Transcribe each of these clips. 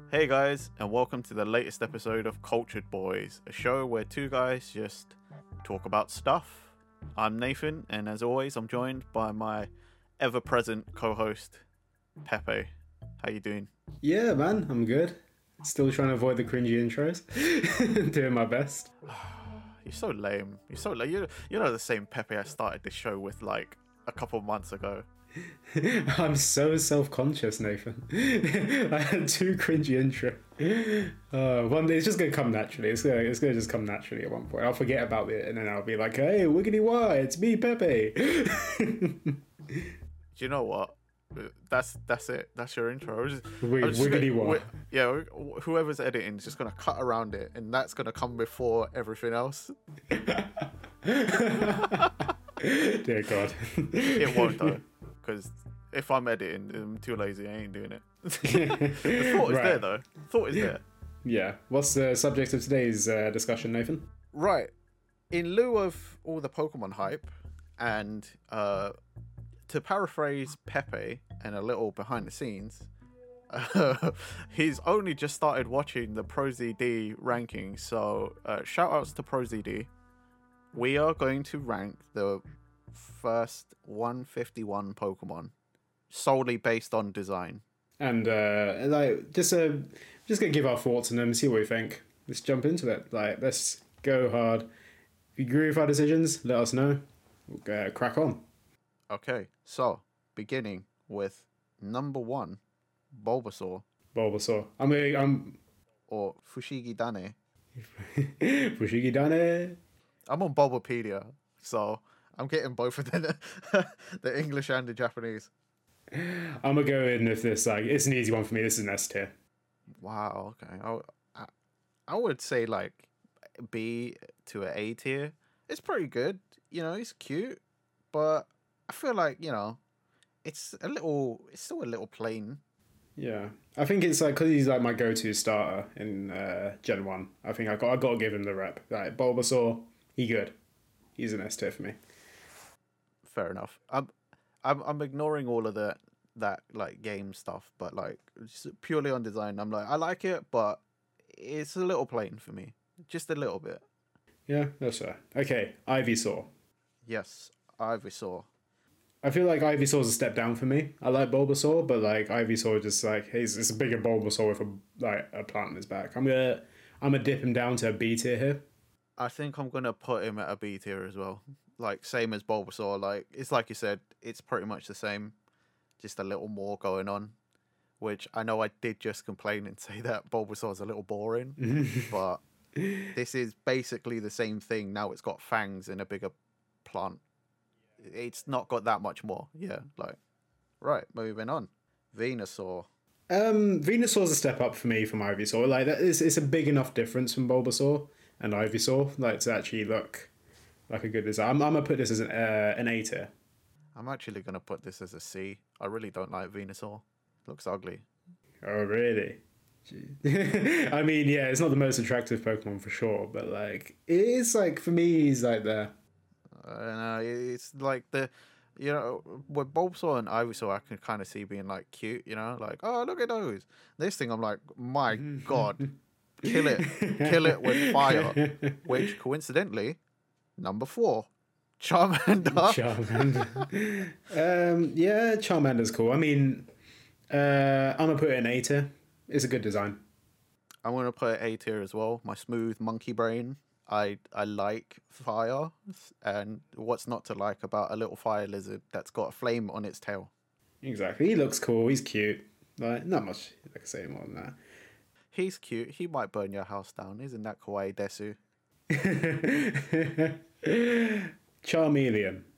Hey guys, and welcome to the latest episode of Cultured Boys, a show where two guys just talk about stuff. I'm Nathan, and as always, I'm joined by my ever-present co-host, Pepe. How you doing? Yeah, man, I'm good. Still trying to avoid the cringy intros. Doing my best. You're so lame. You're so lame. You're not the same Pepe I started this show with like a couple months ago. I'm so self-conscious, Nathan. I had too cringy intro. One day it's just gonna come naturally. It's gonna just come naturally at one point. I'll forget about it, and then I'll be like, "Hey, wiggity why? It's me, Pepe." Do you know what? That's it. That's your intro. Wiggity why? Yeah, whoever's editing is just gonna cut around it, and that's gonna come before everything else. Dear God. It won't though, because if I'm editing, I'm too lazy. I ain't doing it. The thought is Right. there though. Thought is there. Yeah. What's the subject of today's discussion, Nathan? Right. In lieu of all the Pokemon hype, and to paraphrase Pepe and a little behind the scenes, he's only just started watching the ProZD rankings. So shout outs to ProZD. We are going to rank the first 151 Pokemon solely based on design. And just gonna give our thoughts on them, see what we think. Let's jump into it. Let's go hard. If you agree with our decisions, let us know. We'll crack on. Okay, so beginning with number 1, Bulbasaur Bulbasaur. I'm or Fushigi Dane. Fushigi Dane. I'm on Bulbapedia, so I'm getting both of them, the English and the Japanese. I'm gonna go in with this. It's an easy one for me. This is an S tier. Wow, okay. I would say like B to an A tier. It's pretty good. You know, it's cute, but I feel like, it's still a little plain. Yeah, I think it's because he's like my go-to starter in Gen 1. I think I got to give him the rep. Like Bulbasaur, he good. He's an S tier for me. Fair enough. I'm ignoring all of that like game stuff, but like just purely on design, I'm like I like it, but it's a little plain for me, just a little bit. Yeah, that's fair. Okay, Ivysaur. Yes, Ivysaur. I feel like Ivysaur's a step down for me. I like Bulbasaur, but like Ivysaur just like it's a bigger Bulbasaur with a plant in his back. I'm gonna dip him down to a B tier here. I think I'm gonna put him at a B tier as well. Like same as Bulbasaur. Like it's like you said, it's pretty much the same, just a little more going on. Which I know I did just complain and say that Bulbasaur's a little boring, but this is basically the same thing. Now it's got fangs and a bigger plant. It's not got that much more. Yeah, like right. Moving on, Venusaur. Venusaur's a step up for me from Ivysaur. Like it's a big enough difference from Bulbasaur and Ivysaur, like to actually look like a good design. I'm gonna put this as an A tier. I'm actually gonna put this as a C. I really don't like Venusaur. Looks ugly. Oh really? I mean, yeah, it's not the most attractive Pokemon for sure, but like it is like for me, he's like there. It's like with Bulbasaur and Ivysaur, I can kind of see being like cute, like, oh, look at those. This thing, I'm like, my God, kill it with fire, which coincidentally, number 4, Charmander. Yeah, Charmander's cool. I mean, I'm gonna put it in A tier. It's a good design. I'm gonna put it A tier as well. My smooth monkey brain. I like fire, and what's not to like about a little fire lizard that's got a flame on its tail? Exactly. He looks cool. He's cute. Like not much I can say more than that. He's cute. He might burn your house down. Isn't that kawaii desu? Charmeleon.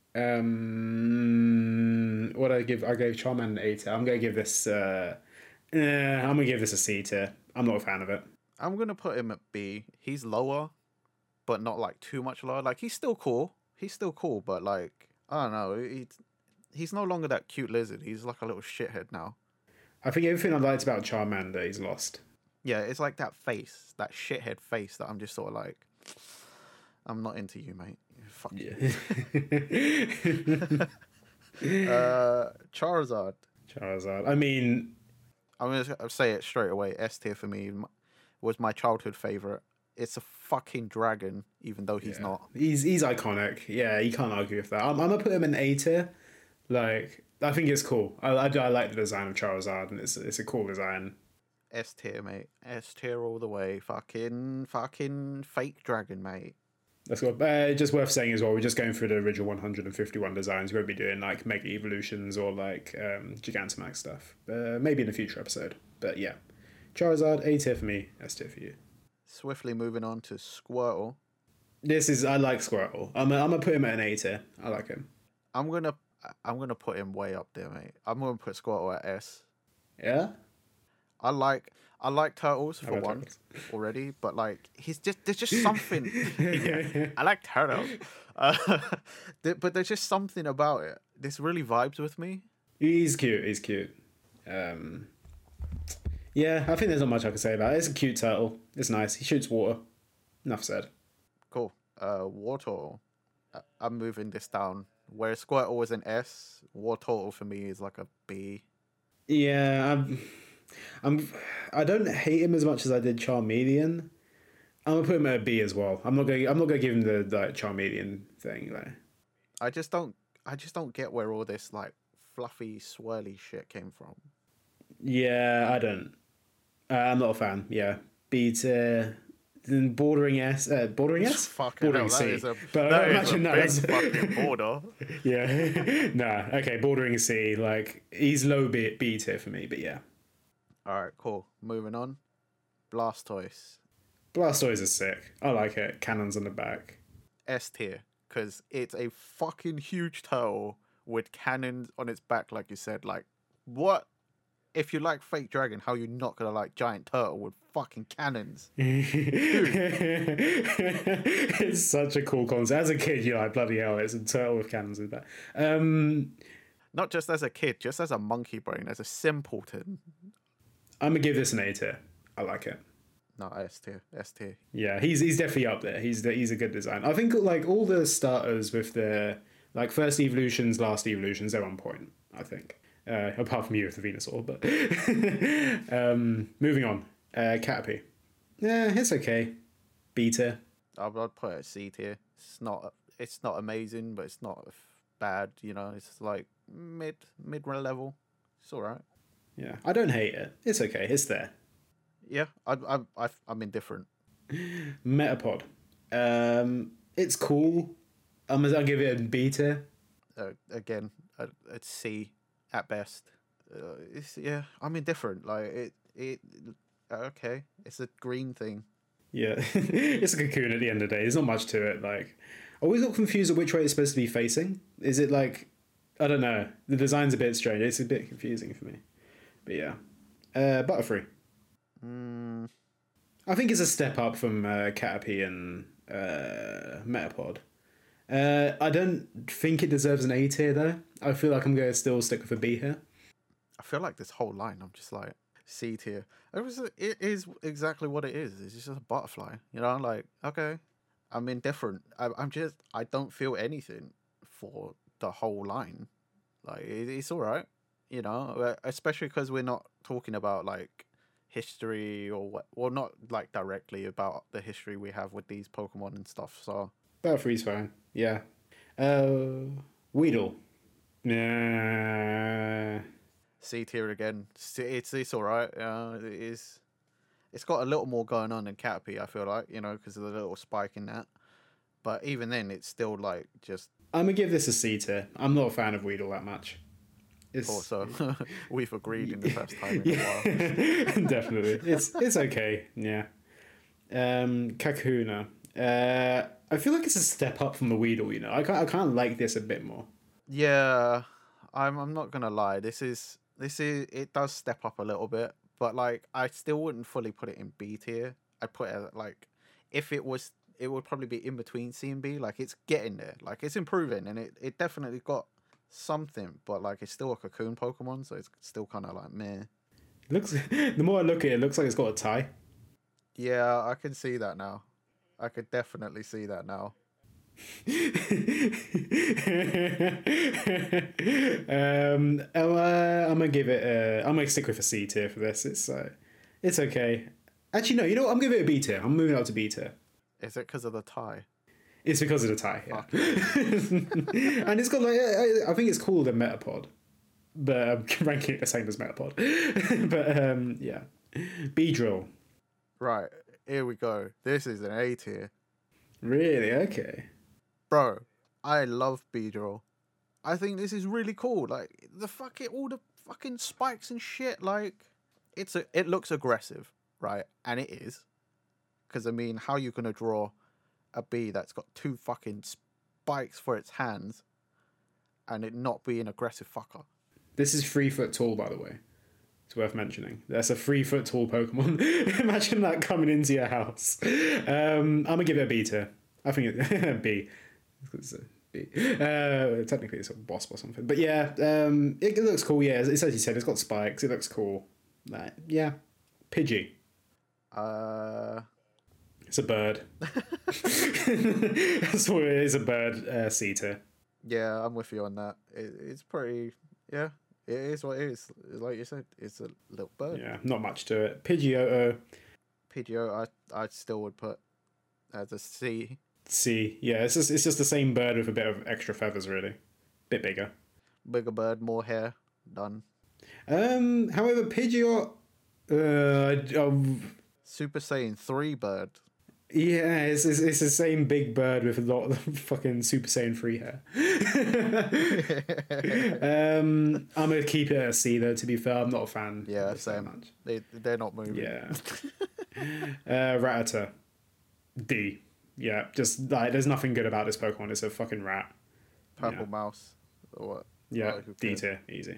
What I gave Charmander an A tier. I'm gonna give this a C tier. I'm not a fan of it. I'm gonna put him at B. He's lower, but not like too much lower. Like he's still cool. But like I don't know. He's no longer that cute lizard. He's like a little shithead now. I think everything I liked about Charmander, he's lost. Yeah, it's like that face, that shithead face that I'm just sort of like, I'm not into you, mate. Fuck you. Yeah. Charizard. I mean, I'm gonna say it straight away. S tier for me was my childhood favorite. It's a fucking dragon, even though he's Yeah, not. he's iconic. Yeah, you can't argue with that. I'm gonna put him in A tier. Like, I think it's cool. I like the design of Charizard, and it's a cool design. S tier, mate. S tier all the way. Fucking fake dragon, mate. Let's go. Just worth saying as well, we're just going through the original 151 designs. We won't be doing like Mega Evolutions or like Gigantamax stuff. Maybe in a future episode. But yeah, Charizard, A tier for me, S tier for you. Swiftly moving on to Squirtle. I like Squirtle. I'm gonna put him at an A tier. I like him. I'm gonna put him way up there, mate. I'm gonna put Squirtle at S. Yeah. I like turtles I for like one turtles. already, but like there's just something. Yeah, I like turtles, but there's just something about it. This really vibes with me. He's cute. He's cute. Yeah, I think there's not much I can say about it. It's a cute turtle. It's nice. He shoots water. Enough said. Cool. Wartortle. I'm moving this down. Where Squirtle was an S, Wartortle for me is like a B. Yeah, I don't hate him as much as I did Charmeleon. I'm gonna put him at a B as well. I'm not gonna give him the like Charmeleon thing though. I just don't get where all this like fluffy swirly shit came from. Yeah, I don't. I'm not a fan. Yeah, B tier. Then bordering S. Bordering S. Fucking Bordering hell, C. that is a, But that is imagine a that. big That's- fucking border. Yeah. Nah. Okay. Bordering C. Like he's low B tier for me. But yeah. All right, cool. Moving on. Blastoise. Blastoise is sick. I like it. Cannons on the back. S tier, because it's a fucking huge turtle with cannons on its back, like you said. Like, what? If you like fake dragon, how you not gonna like giant turtle with fucking cannons? It's such a cool concept. As a kid, you're like, bloody hell, it's a turtle with cannons in the back. Not just as a kid, just as a monkey brain, as a simpleton. I'm gonna give this an A tier. I like it. No, S tier, S tier. Yeah, he's definitely up there. He's a good design. I think like all the starters with their like first evolutions, last evolutions, they're on point. I think. Apart from you with the Venusaur, but moving on. Caterpie. Yeah, it's okay. B tier. I'd put it at C tier. It's not amazing, but it's not bad. You know, it's like mid level. It's all right. Yeah, I don't hate it. It's okay. It's there. Yeah, I'm indifferent. Metapod. It's cool. I'll give it a B tier. Again, a C at best. I'm indifferent. Like it. Okay, it's a green thing. Yeah, it's a cocoon at the end of the day. There's not much to it. Like, I always got confused at which way it's supposed to be facing. Is it like, I don't know. The design's a bit strange. It's a bit confusing for me. But yeah, Butterfree. I think it's a step up from Caterpie and Metapod. I don't think it deserves an A tier though. I feel like I'm going to still stick with a B here. I feel like this whole line, I'm just like C tier. It is exactly what it is. It's just a butterfly, you know. Like, okay, I'm indifferent. I don't feel anything for the whole line. Like, it's all right, you know. Especially because we're not talking about like history or what. Well, not like directly about the history we have with these Pokemon and stuff. So Butterfree's fine. Yeah. Weedle. Nah. C tier again. It's all right. It is. It's got a little more going on than Caterpie, I feel like, you know, because of the little spike in that. But even then, it's still like just. I'm gonna give this a C tier. I'm not a fan of Weedle that much. It's Also, we've agreed in the first time in a while. definitely. It's okay. Yeah. Kakuna. I feel like it's a step up from the Weedle. You know, I kind of like this a bit more. Yeah, I'm not gonna lie. This is it does step up a little bit, but like I still wouldn't fully put it in B tier. I'd put it at, like, if it was, it would probably be in between C and B. Like, it's getting there. Like, it's improving, and it definitely got something, but like it's still a cocoon Pokemon, so it's still kind of like meh. Looks the more I look at it, it looks like it's got a tie. Yeah, I can see that now. I could definitely see that now. I'm I'm gonna give it. I'm gonna stick with a C tier for this. It's okay. Actually, no. You know what? I'm gonna give it a B tier. I'm moving out to B tier. Is it because of the tie? It's because of the tie. Yeah. Fuck yeah. And it's got like I think it's called a Metapod, but I'm ranking it the same as Metapod. But yeah, Beedrill. Right, here we go. This is an A tier. Really? Okay. Bro, I love Beedrill. I think this is really cool. Like all the fucking spikes and shit. Like, it looks aggressive, right? And it is, because I mean, how you gonna draw a bee that's got 2 fucking spikes for its hands, and it not be an aggressive fucker? This is 3 foot tall, by the way. It's worth mentioning. That's a 3 foot tall Pokemon. Imagine that coming into your house. I'm gonna give it a B tier. I think it B. It's a B. Technically, it's a wasp or something. But yeah, it looks cool. Yeah, it's as you said. It's got spikes. It looks cool. Yeah, Pidgey. It's a bird. That's what it is. A bird. C tier. Yeah, I'm with you on that. It's pretty. Yeah, it is what it is. Like you said, it's a little bird. Yeah, not much to it. Pidgeotto. Pidgeot, I still would put as a C. C. Yeah, it's just the same bird with a bit of extra feathers, really. Bit bigger. Bigger bird, more hair. Done. However, Pidgeot. Super Saiyan 3 bird. Yeah, it's the same big bird with a lot of fucking Super Saiyan 3 hair. I'm gonna keep it at a C though. To be fair, I'm not a fan. Yeah, same. They're not moving. Yeah. Rattata. D. Yeah, just like there's nothing good about this Pokemon. It's a fucking rat. Purple mouse. Or what? Yeah, D tier, easy.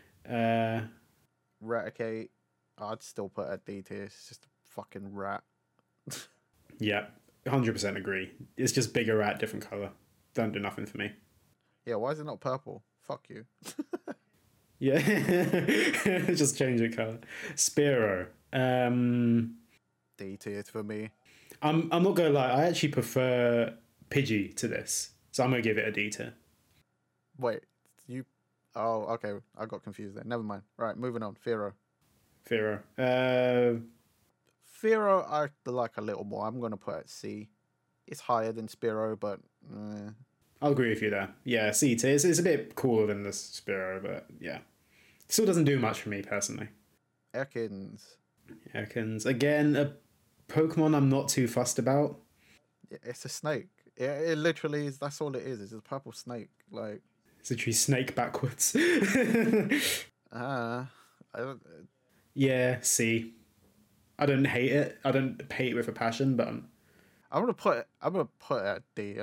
Raticate, I'd still put at D tier. It's just a fucking rat. Yeah, 100% agree. It's just bigger rat, different colour. Don't do nothing for me. Yeah, why is it not purple? Fuck you. Yeah, just change the colour. Spearow. D tier for me. I'm not gonna lie. I actually prefer Pidgey to this, so I'm gonna give it a D tier. Wait, you? Oh, okay. I got confused there. Never mind. Right, moving on. Fearow. Fearow, I like a little more. I'm gonna put at C. It's higher than Spearow, but I'll agree with you there. Yeah, C tier. It's a bit cooler than the Spearow, but yeah, still doesn't do much for me personally. Ekans. Again, a Pokemon I'm not too fussed about. It's a snake. It literally is. That's all it is. It's a purple snake. Like, it's literally snake backwards. I don't. Yeah, C. I don't hate it. I don't hate it with a passion, but I'm gonna put it at D.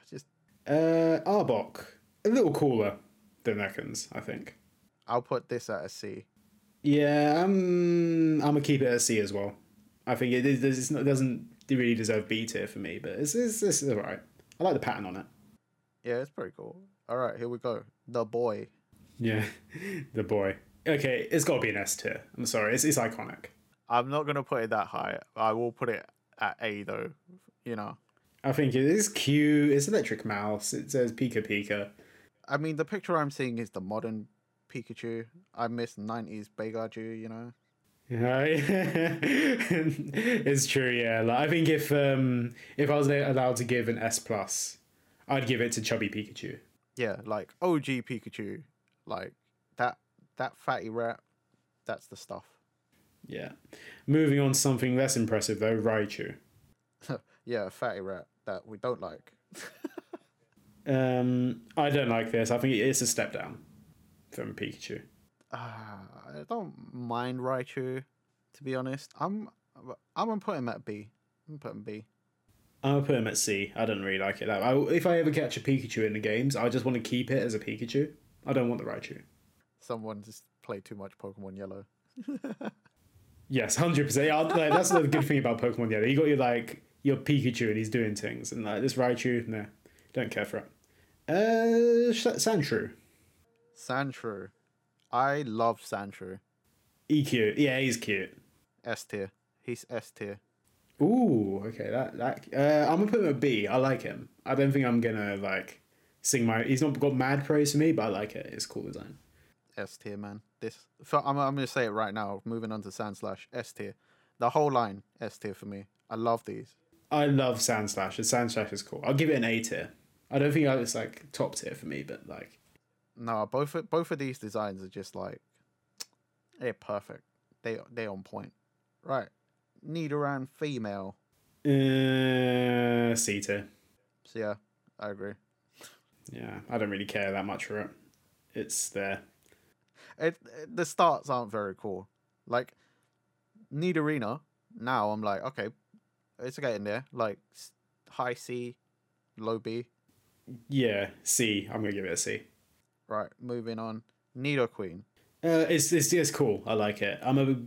Arbok, a little cooler than Ekans, I think. I'll put this at a C. Yeah, I'm gonna keep it at C as well. I think it doesn't really deserve B tier for me, but it's alright. I like the pattern on it. Yeah, it's pretty cool. All right, here we go. The boy. Yeah, the boy. Okay, it's got to be an S tier. I'm sorry, it's iconic. I'm not gonna put it that high. I will put it at A though. You know. I think it is cute. It's Electric Mouse. It says Pika Pika. I mean, the picture I'm seeing is the modern Pikachu. I miss 90s Beigaju, you know. Yeah, it's true. Yeah, like, I think if I was allowed to give an S plus, I'd give it to Chubby Pikachu. Yeah, like OG Pikachu, like that fatty rat. That's the stuff. Yeah. Moving on to something less impressive though, Raichu. Yeah, fatty rat that we don't like. I don't like this. I think it's a step down from Pikachu. I don't mind Raichu, to be honest. I'm gonna put him at B. I'm gonna put him B. I'm gonna put him at C. I don't really like it. If I ever catch a Pikachu in the games, I just want to keep it as a Pikachu. I don't want the Raichu. Someone just played too much Pokemon Yellow. Yes, 100%. That's the good thing about Pokemon Yellow. You got your Pikachu and he's doing things, and this Raichu, no, don't care for it. Sandshrew. Sandshrew. I love Sandshrew. Cute. Yeah, he's cute. S tier. He's S tier. Ooh, okay. I'm gonna put him at B. I like him. I don't think I'm gonna sing my. He's not got mad praise for me, but I like it. It's cool design. S tier, man. I'm gonna say it right now. Moving on to Sandslash, S tier. The whole line, S tier for me. I love these. I love Sandslash. The Sandslash is cool. I'll give it an A tier. I don't think it's like top tier for me, but like, No, both of these designs are just like they're perfect. They on point. Right. Nidoran female. C tier. So yeah, I agree. Yeah, I don't really care that much for it. It's there. The starts aren't very cool. Like Nidorina, now I'm like, okay, it's getting there. Like high C, low B. Yeah, C. I'm gonna give it a C. Right, moving on. Nidoqueen. It's cool. I like it. I'm a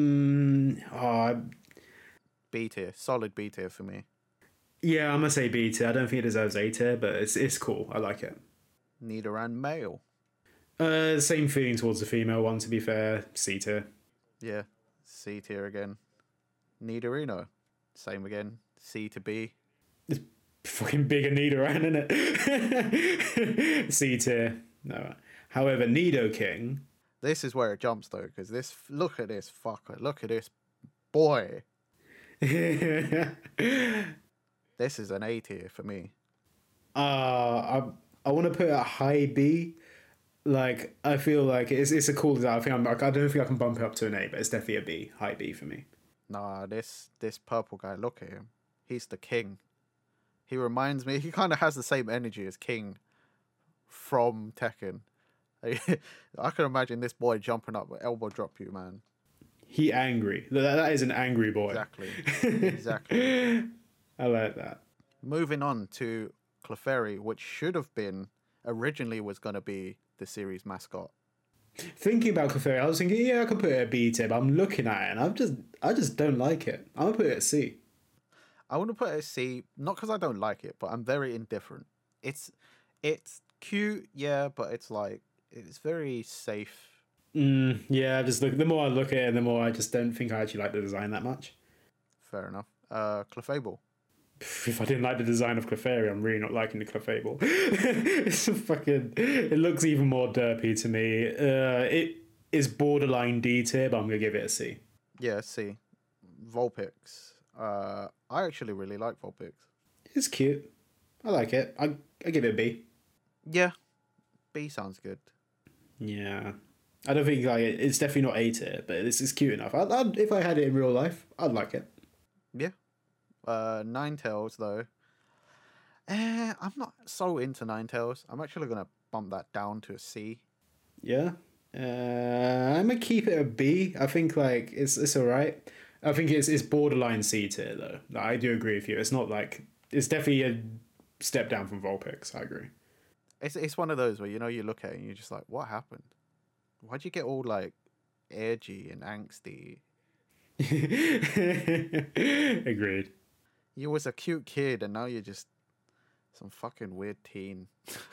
B tier, solid B tier for me. yeah. I'm gonna say B tier. I don't think it deserves A tier, but it's cool. I like it. Nidoran male. Same feeling towards the female one. To be fair, C tier. Yeah, C tier again. Nidorino, same again. C to B. Fucking bigger Nidoran, isn't it? C tier. No. However, Nidoking. This is where it jumps though, because look at this fucker. Look at this boy. This is an A tier for me. I want to put it at high B. Like, I feel like it's a cool design. I don't think I can bump it up to an A, but it's definitely a B, high B for me. Nah, this purple guy, look at him. He's the king. He reminds me, he kind of has the same energy as King from Tekken. I can imagine this boy jumping up, elbow drop you, man. He angry. That is an angry boy. Exactly. I like that. Moving on to Clefairy, which should have been, originally was going to be the series mascot. Thinking about Clefairy, I was thinking, yeah, I could put it at B tier, but I'm looking at it and I just don't like it. I'm gonna put it at C. I want to put it at C, not because I don't like it, but I'm very indifferent. It's cute, yeah, but it's very safe. Yeah, the more I look at it, the more I just don't think I actually like the design that much. Fair enough. Clefable. If I didn't like the design of Clefairy, I'm really not liking the Clefable. It looks even more derpy to me. It is borderline D tier, but I'm gonna give it a C. Yeah, C. Vulpix. I actually really like Vulpix. It's cute. I like it. I give it a B. Yeah, B sounds good. Yeah, I don't think it's definitely not A tier, but it's cute enough. If I had it in real life, I'd like it. Yeah. Ninetales though. I'm not so into Ninetales. I'm actually gonna bump that down to a C. Yeah. I'm gonna keep it a B. I think it's alright. I think it's borderline C tier though. I do agree with you. It's not it's definitely a step down from Vulpix. I agree. It's one of those where you look at it and you're just like, what happened? Why'd you get all like edgy and angsty? Agreed. You was a cute kid and now you're just some fucking weird teen.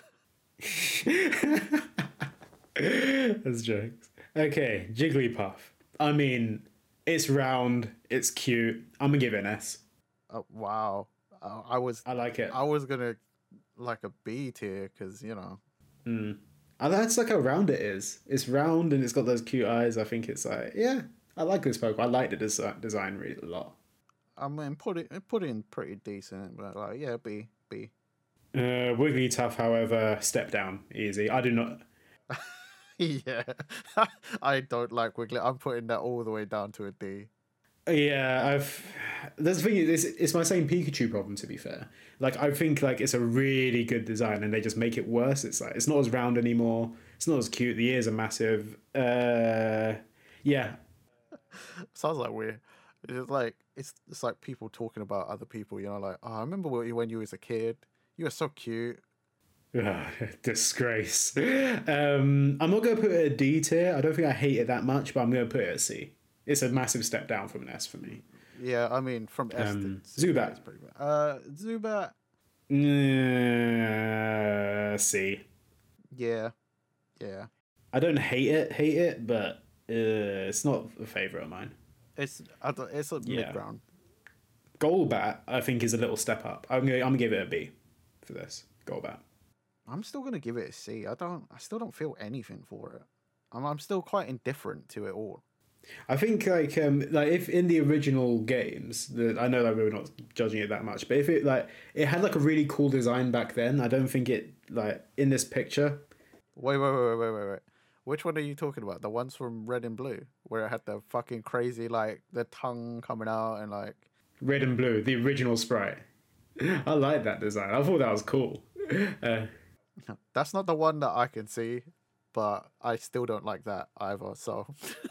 That's jokes. Okay, Jigglypuff. I mean, it's round, it's cute. I'm gonna give it an S. Oh, wow. I like it. I was gonna like a B tier because That's like how round it is. It's round and it's got those cute eyes. I think it's yeah. I like this Pokemon. I like the design really a lot. I mean, put it in pretty decent, but yeah, B. Wigglytuff, however, step down easy. I do not. Yeah, I don't like Wiggly. I'm putting that all the way down to a D. Yeah, that's the thing. It's my same Pikachu problem. To be fair, I think it's a really good design, and they just make it worse. It's not as round anymore. It's not as cute. The ears are massive. Yeah. Sounds like weird. It's like people talking about other people. Oh, I remember when you was a kid. You were so cute. Disgrace. I'm not going to put it a D tier. I don't think I hate it that much, but I'm going to put it a C. It's a massive step down from an S for me. Yeah, I mean, from S to Zubat. It's pretty bad. Zubat. C. Yeah. I don't hate it, but it's not a favourite of mine. It's a mid-ground. Golbat, I think, is a little step up. I'm gonna give it a B for this Golbat. I'm still gonna give it a C. I still don't feel anything for it. I'm still quite indifferent to it all. I think like if in the original games, I know that we were not judging it that much, but if it had like a really cool design back then, I don't think it like in this picture. Wait. Which one are you talking about? The ones from Red and Blue, where it had the fucking crazy like the tongue coming out and like Red and Blue, the original sprite. I like that design. I thought that was cool. That's not the one that I can see, but I still don't like that either. So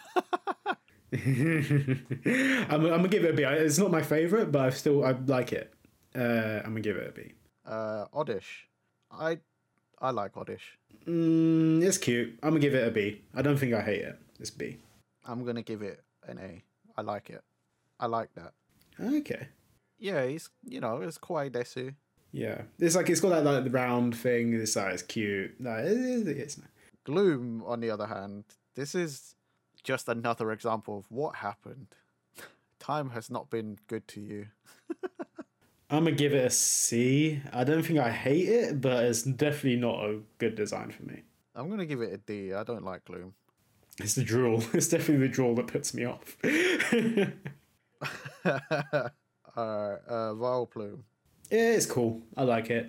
I'm gonna give it a B. It's not my favorite, but I like it. I'm gonna give it a B. Oddish, I like Oddish. It's cute. I'm gonna give it a B. I don't think I hate it. It's B. I'm gonna give it an A. I like it. I like that. Okay. Yeah, he's it's Kawaii Desu. Yeah, it's like it's got that like the round thing. It's cute. No, it's nice. Gloom, on the other hand, this is just another example of what happened. Time has not been good to you. I'm gonna give it a C. I don't think I hate it, but it's definitely not a good design for me. I'm gonna give it a D. I don't like Gloom. It's the drool. It's definitely the drool that puts me off. Alright, Vileplume. Yeah, it's cool. I like it.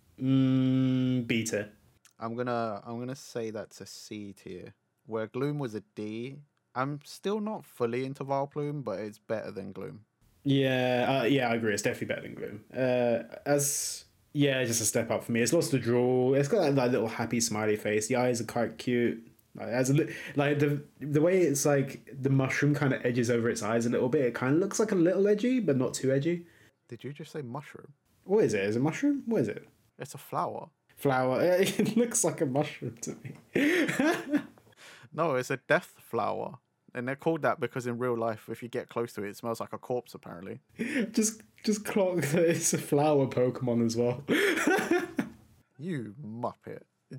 B tier. I'm gonna say that's a C tier. Where Gloom was a D. I'm still not fully into Vileplume, but it's better than Gloom. Yeah, I agree. It's definitely better than Gloom. Just a step up for me. It's lost the drool. It's got that little happy smiley face. The eyes are quite cute. Like the way it's like the mushroom kind of edges over its eyes a little bit. It kind of looks like a little edgy, but not too edgy. Did you just say mushroom? What is it? Is it a mushroom? What is it? It's a flower. Flower. It looks like a mushroom to me. No, it's a death flower. And they're called that because in real life, if you get close to it, it smells like a corpse, apparently. Just clock that it's a flower Pokemon as well. You muppet.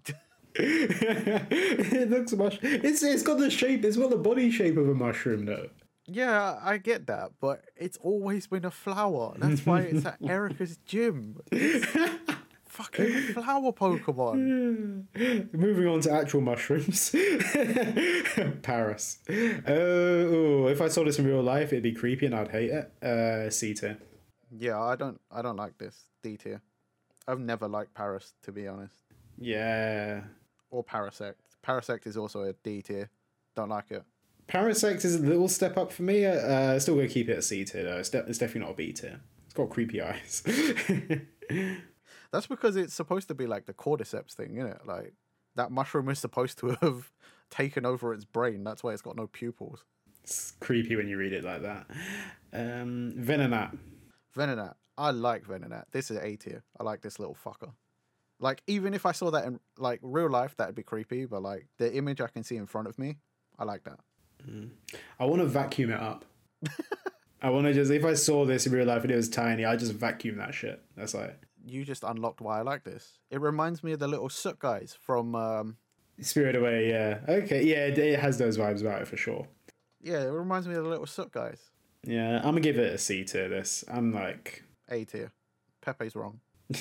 It looks it's got the shape. It's got the body shape of a mushroom, though. Yeah, I get that, but it's always been a flower. That's why it's at Erica's gym. It's fucking flower Pokemon. Moving on to actual mushrooms. Paris. If I saw this in real life, it'd be creepy and I'd hate it. C tier. Yeah, I don't like this. D tier. I've never liked Paris, to be honest. Yeah. Or Parasect. Parasect is also a D tier. Don't like it. Parasect is a little step up for me. Still gonna keep it a C tier though. It's definitely not a B tier. It's got creepy eyes. That's because it's supposed to be like the cordyceps thing, isn't it? Like that mushroom is supposed to have taken over its brain. That's why it's got no pupils. It's creepy when you read it like that. Venonat. Venonat. I like Venonat. This is A tier. I like this little fucker. Like, even if I saw that in like real life, that'd be creepy. But like the image I can see in front of me, I like that. I want to vacuum it up. I want to just, if I saw this in real life and it was tiny, I just vacuum that shit. That's like. You just unlocked why I like this. It reminds me of the little soot guys from Spirit Away, yeah. Okay, yeah, it has those vibes about it for sure. Yeah, it reminds me of the little soot guys. Yeah, I'm gonna give it a C tier. This, I'm like A tier. Pepe's wrong.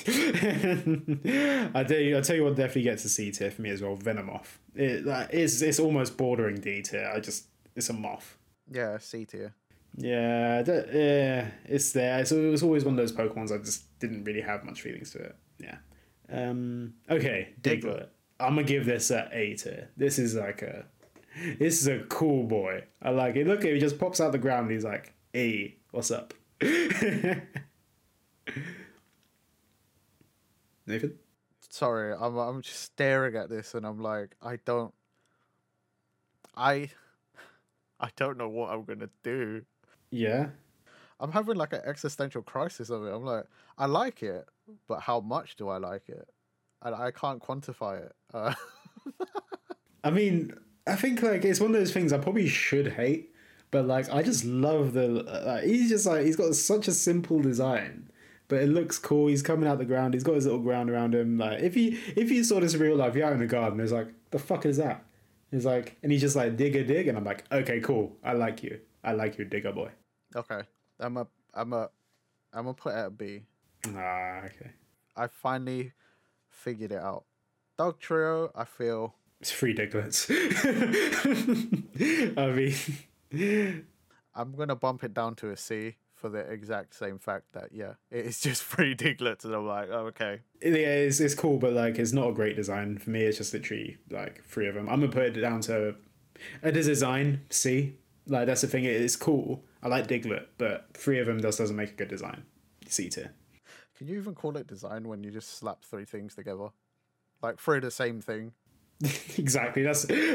I tell you what definitely gets a C tier for me as well. Venomoth. It's almost bordering D tier. It's a moth. Yeah, C tier. Yeah, it's there. So it was always one of those Pokemons I just didn't really have much feelings to it. Yeah. Okay, Diglett. I'm gonna give this a A tier. This is a cool boy. I like it. Look at him, he just pops out the ground and he's like, "Hey, what's up?" Nathan? Sorry, I'm just staring at this and I'm like, I don't know what I'm gonna do. Yeah. I'm having like an existential crisis of it. I'm like, I like it, but how much do I like it? And I can't quantify it. I mean, I think like it's one of those things I probably should hate, but like I just love he's got such a simple design, but it looks cool. He's coming out the ground. He's got his little ground around him. Like if you saw this in real life, you're out in the garden. It's like, the fuck is that? He's like, and he's just like dig, and I'm like, okay, cool. I like you, digger boy. Okay, I'm gonna put it at B. Okay. I finally figured it out. Dog Trio, I feel It's free Diglets. I mean, I'm gonna bump it down to a C for the exact same fact that yeah, it is just three Diglets, and I'm like, oh, okay. yeah, it's cool, but like it's not a great design for me. It's just literally like three of them. I'm gonna put it down to a design C. Like that's the thing. It's cool. I like Diglett, but three of them doesn't make a good design. C tier. Can you even call it design when you just slap three things together, like three of the same thing? Exactly. That's. I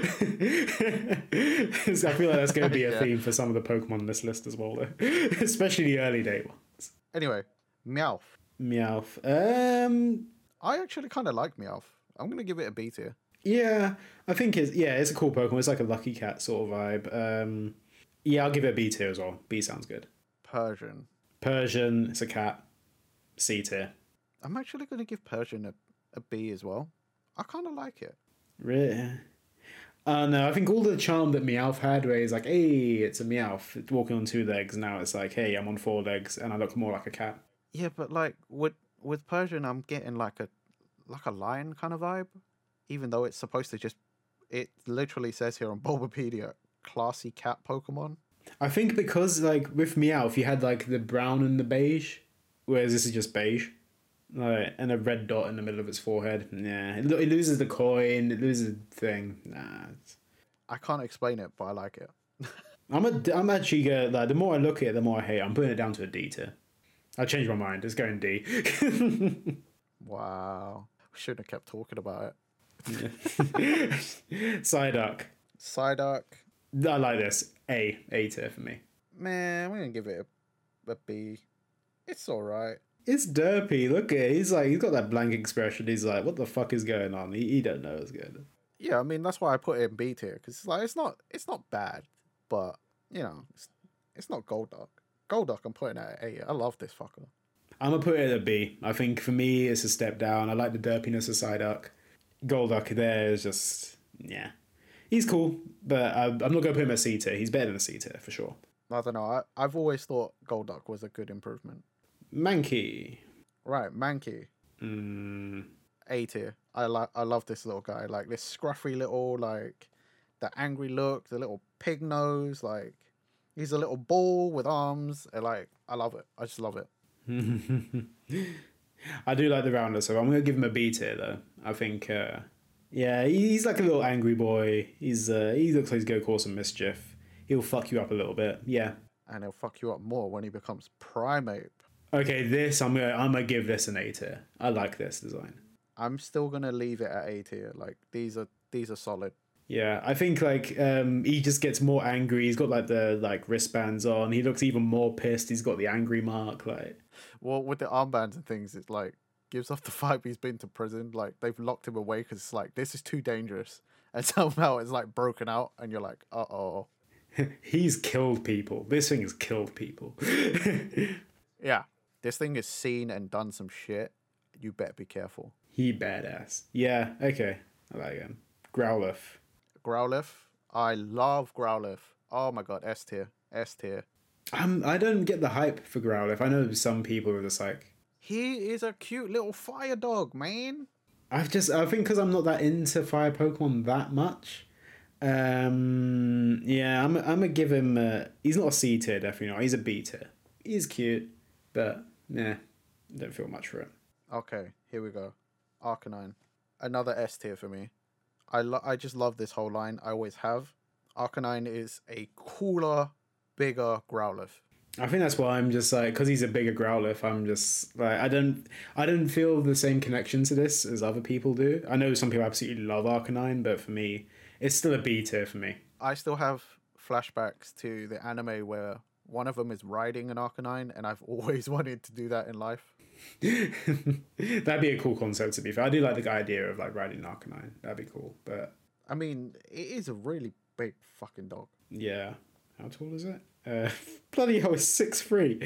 feel like that's going to be a Yeah. theme for some of the Pokemon in this list as well, though. Especially the early day ones. Anyway, Meowth. Meowth. I actually kind of like Meowth. I'm gonna give it a B tier. Yeah, I think it's a cool Pokemon. It's like a Lucky Cat sort of vibe. Yeah, I'll give it a B tier as well. B sounds good. Persian. Persian. It's a cat. C tier. I'm actually gonna give Persian a B as well. I kind of like it. Really? No, I think all the charm that Meowth had, where he's like, hey, it's a Meowth, it's walking on two legs. Now it's like, hey, I'm on four legs and I look more like a cat. Yeah, but like with Persian, I'm getting like a lion kind of vibe, even though it's supposed to just. It literally says here on Bulbapedia, classy cat Pokemon. I think because, like, with Meowth, you had, like, the brown and the beige, whereas this is just beige. Like, and a red dot in the middle of its forehead. Yeah, it loses the coin, it loses the thing. Nah. I can't explain it, but I like it. I'm actually going like, the more I look at it, the more I hate it. I'm putting it down to a D tier. I changed my mind. It's going D. Wow. We shouldn't have kept talking about it. Psyduck. Psyduck. I like this. A tier for me. Man, we're going to give it a B. It's alright. It's derpy. Look at it. He's got that blank expression. He's like, what the fuck is going on? He don't know what's going on. Yeah, I mean, that's why I put it in B tier, because it's not bad, but, you know, it's not Golduck. Golduck, I'm putting at A. I love this fucker. I'm going to put it at a B. I think for me, it's a step down. I like the derpiness of Psyduck. Golduck there is just, yeah. He's cool, but I'm not going to put him at C tier. He's better than a C tier, for sure. I don't know. I've always thought Golduck was a good improvement. Mankey. Right, Mankey. A tier. I love this little guy. Like this scruffy little, like the angry look, the little pig nose. Like he's a little ball with arms. And, like I love it. I just love it. I do like the rounder, so I'm going to give him a B tier though. I think, yeah, he's like a little angry boy. He looks like he's going to cause some mischief. He'll fuck you up a little bit. Yeah. And he'll fuck you up more when he becomes Primeape. Okay, this I'm gonna give this an A tier. I like this design. I'm still gonna leave it at A tier. Like these are solid. Yeah, I think like he just gets more angry. He's got like the wristbands on. He looks even more pissed. He's got the angry mark. Like, Well, with the armbands and things, it's like gives off the vibe he's been to prison. Like they've locked him away because it's like this is too dangerous, and somehow it's like broken out, and you're like, oh. he's killed people. This thing has killed people. Yeah, this thing has seen and done some shit. You better be careful. He badass. Yeah. Okay. I like him. Growlithe. Growlithe. I love Growlithe. Oh my god, S tier. S tier. I don't get the hype for Growlithe. I know some people are just like, He is a cute little fire dog, man. I think because I'm not that into fire Pokemon that much. Yeah, I'm gonna give him. He's not a C tier, definitely not. He's a B tier. He's cute, but yeah, don't feel much for it. Okay, here we go. Arcanine. Another S tier for me. I just love this whole line. I always have. Arcanine is a cooler, bigger Growlithe. I think that's why I'm just like, because he's a bigger Growlithe, I'm just like, I don't feel the same connection to this as other people do. I know some people absolutely love Arcanine, but for me, it's still a B tier for me. I still have flashbacks to the anime where one of them is riding an Arcanine, and I've always wanted to do that in life. That'd be a cool concept, to be fair. I do like the idea of like riding an Arcanine. That'd be cool, but I mean, it is a really big fucking dog. yeah. How tall is it? Bloody hell, it's 6'3".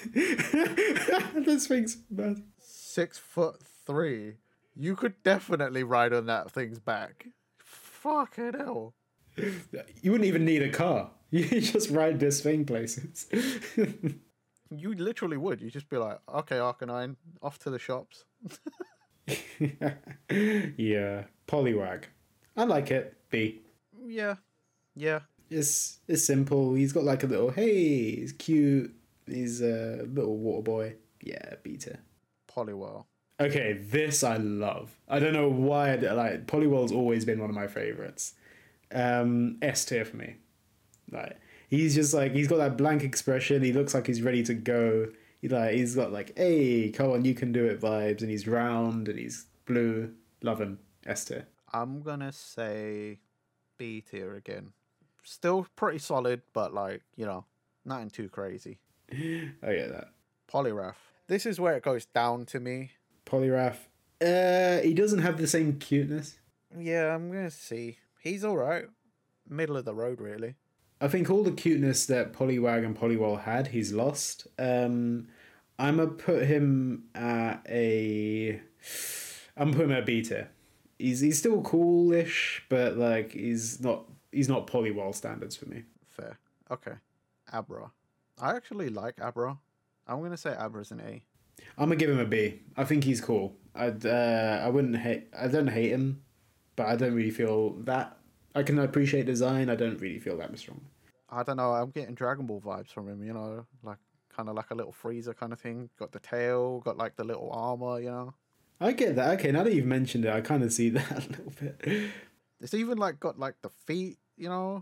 This thing's bad. 6'3". You could definitely ride on that thing's back. Fucking hell. You wouldn't even need a car. You just ride this thing places. You literally would. You'd just be like, okay, Arcanine, off to the shops. Yeah. Poliwag. I like it. B. Yeah, yeah. It's simple. He's got like a little, hey, he's cute. He's a little water boy. Yeah, B tier. Poliwell. Okay, this I love. I don't know why. Like Poliwell's always been one of my favorites. S tier for me. Like he's just like he's got that blank expression. He looks like he's ready to go. He's got like, hey, come on, you can do it vibes, and he's round and he's blue. Love him. S tier. I'm gonna say B tier again. Still pretty solid, but like, nothing too crazy. I get that. Poliwrath. This is where it goes down to me. Poliwrath. He doesn't have the same cuteness. Yeah, I'm gonna see. He's alright. Middle of the road, really. I think all the cuteness that Poliwag and Poliwell had, he's lost. I'm gonna put him at a B tier. He's still coolish, but like he's not Poliwell standards for me. Fair. Okay. Abra. I actually like Abra. I'm gonna say Abra's an A. I'm gonna give him a B. I think he's cool. I don't hate him, but I don't really feel that. I can appreciate design. I don't really feel that strong. I don't know. I'm getting Dragon Ball vibes from him. Like kind of like a little Freezer kind of thing. Got the tail. Got like the little armor. I get that. Okay, now that you've mentioned it, I kind of see that a little bit. It's even like got like the feet. Yeah,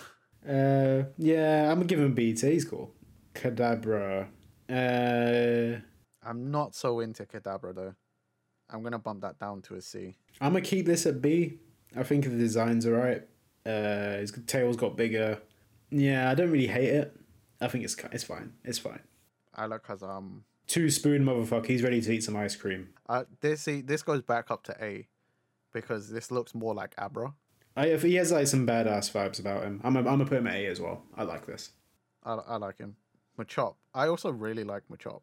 I'm gonna give him a B tier. He's cool. Kadabra. I'm not so into Kadabra though. I'm gonna bump that down to a C. I'm gonna keep this at B. I think the design's alright. His tail's got bigger. Yeah, I don't really hate it. I think it's fine. It's fine. I like Two spoon motherfucker. He's ready to eat some ice cream. This goes back up to A, because this looks more like Abra. He has like some badass vibes about him. I'm gonna put him at A as well. I like this. I like him. Machop. I also really like Machop.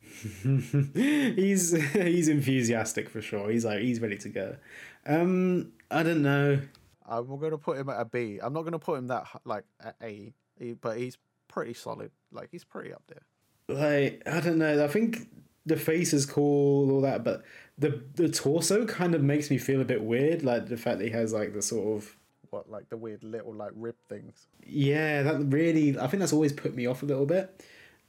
he's enthusiastic for sure. He's ready to go. I don't know. I'm gonna put him at a B. I'm not gonna put him like at A, but he's pretty solid. Like he's pretty up there. Like I don't know. I think the face is cool, all that, but the torso kind of makes me feel a bit weird. Like the fact that he has like the sort of like the weird little like rib things. Yeah, that really. I think that's always put me off a little bit.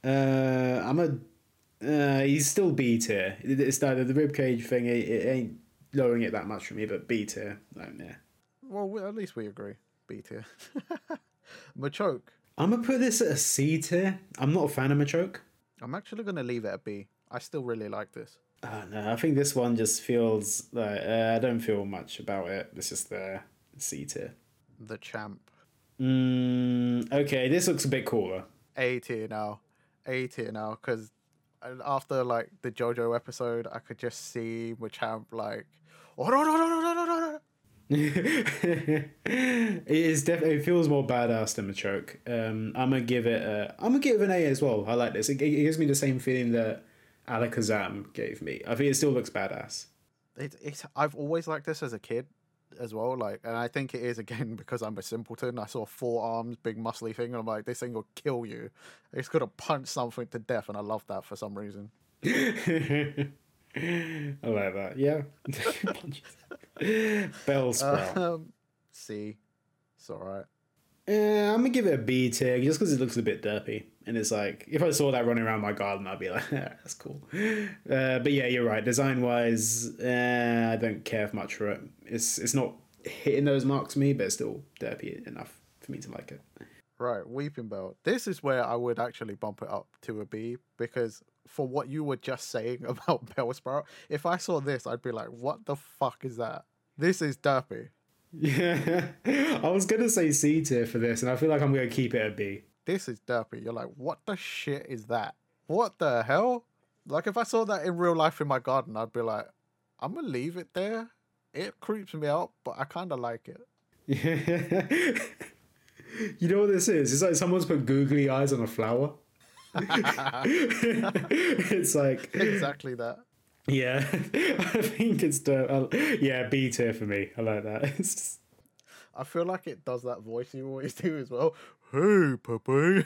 He's still B tier. It's that the ribcage thing. It ain't lowering it that much for me, but B tier. Yeah. Well, at least we agree. B tier. Machoke. I'm gonna put this at a C tier. I'm not a fan of Machoke. I'm actually gonna leave it at B. I still really like this. No, I think this one just feels like I don't feel much about it. It's just the C tier. The champ. Okay, this looks a bit cooler. A tier now, because after like the JoJo episode, I could just see Machamp like, oh no. It feels more badass than Machoke. I'm gonna give it an A as well. I like this. It gives me the same feeling that Alakazam gave me. I think it still looks badass. I've always liked this as a kid as well, like, and I think it is again because I'm a simpleton. I saw 4 arms, big muscly thing, and I'm like, this thing will kill you. It's gonna punch something to death, and I love that for some reason. I like that. Yeah. Bellsprout. C. It's alright. I'm gonna give it a B tier just because it looks a bit derpy, and it's like if I saw that running around my garden, I'd be like, "That's cool." But yeah, you're right. Design wise, I don't care much for it. It's not hitting those marks for me, but it's still derpy enough for me to like it. Right, Weeping Bell. This is where I would actually bump it up to a B, because for what you were just saying about Bellsprout, if I saw this, I'd be like, what the fuck is that? This is derpy. Yeah, I was gonna say C tier for this, and I feel like I'm gonna keep it a B. This is derpy. You're like, what the shit is that? What the hell? Like, if I saw that in real life in my garden, I'd be like, I'm gonna leave it there. It creeps me out, but I kind of like it. Yeah. You know what this is? It's like someone's put googly eyes on a flower. It's like exactly that. Yeah, I think it's yeah, B tier for me. I like that. It's just... I feel like it does that voice you always do as well. Hey, puppy.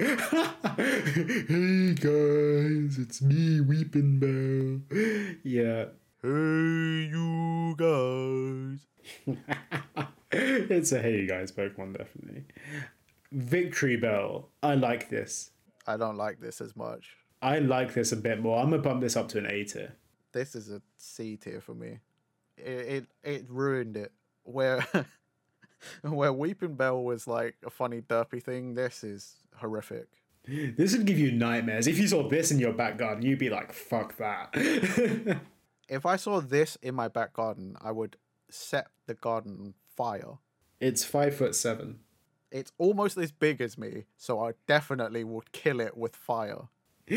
Hey guys, it's me, Weeping Bell. Yeah. Hey, you guys. It's a Hey Guys Pokemon, definitely. Victory Bell. I like this. I don't like this as much. I like this a bit more. I'm gonna bump this up to an A tier. This is a C tier for me. It ruined it. Where where Weeping Bell was like a funny derpy thing, this is horrific. This would give you nightmares. If you saw this in your back garden, you'd be like, fuck that. If I saw this in my back garden, I would set the garden on fire. It's 5'7". It's almost as big as me, so I definitely would kill it with fire.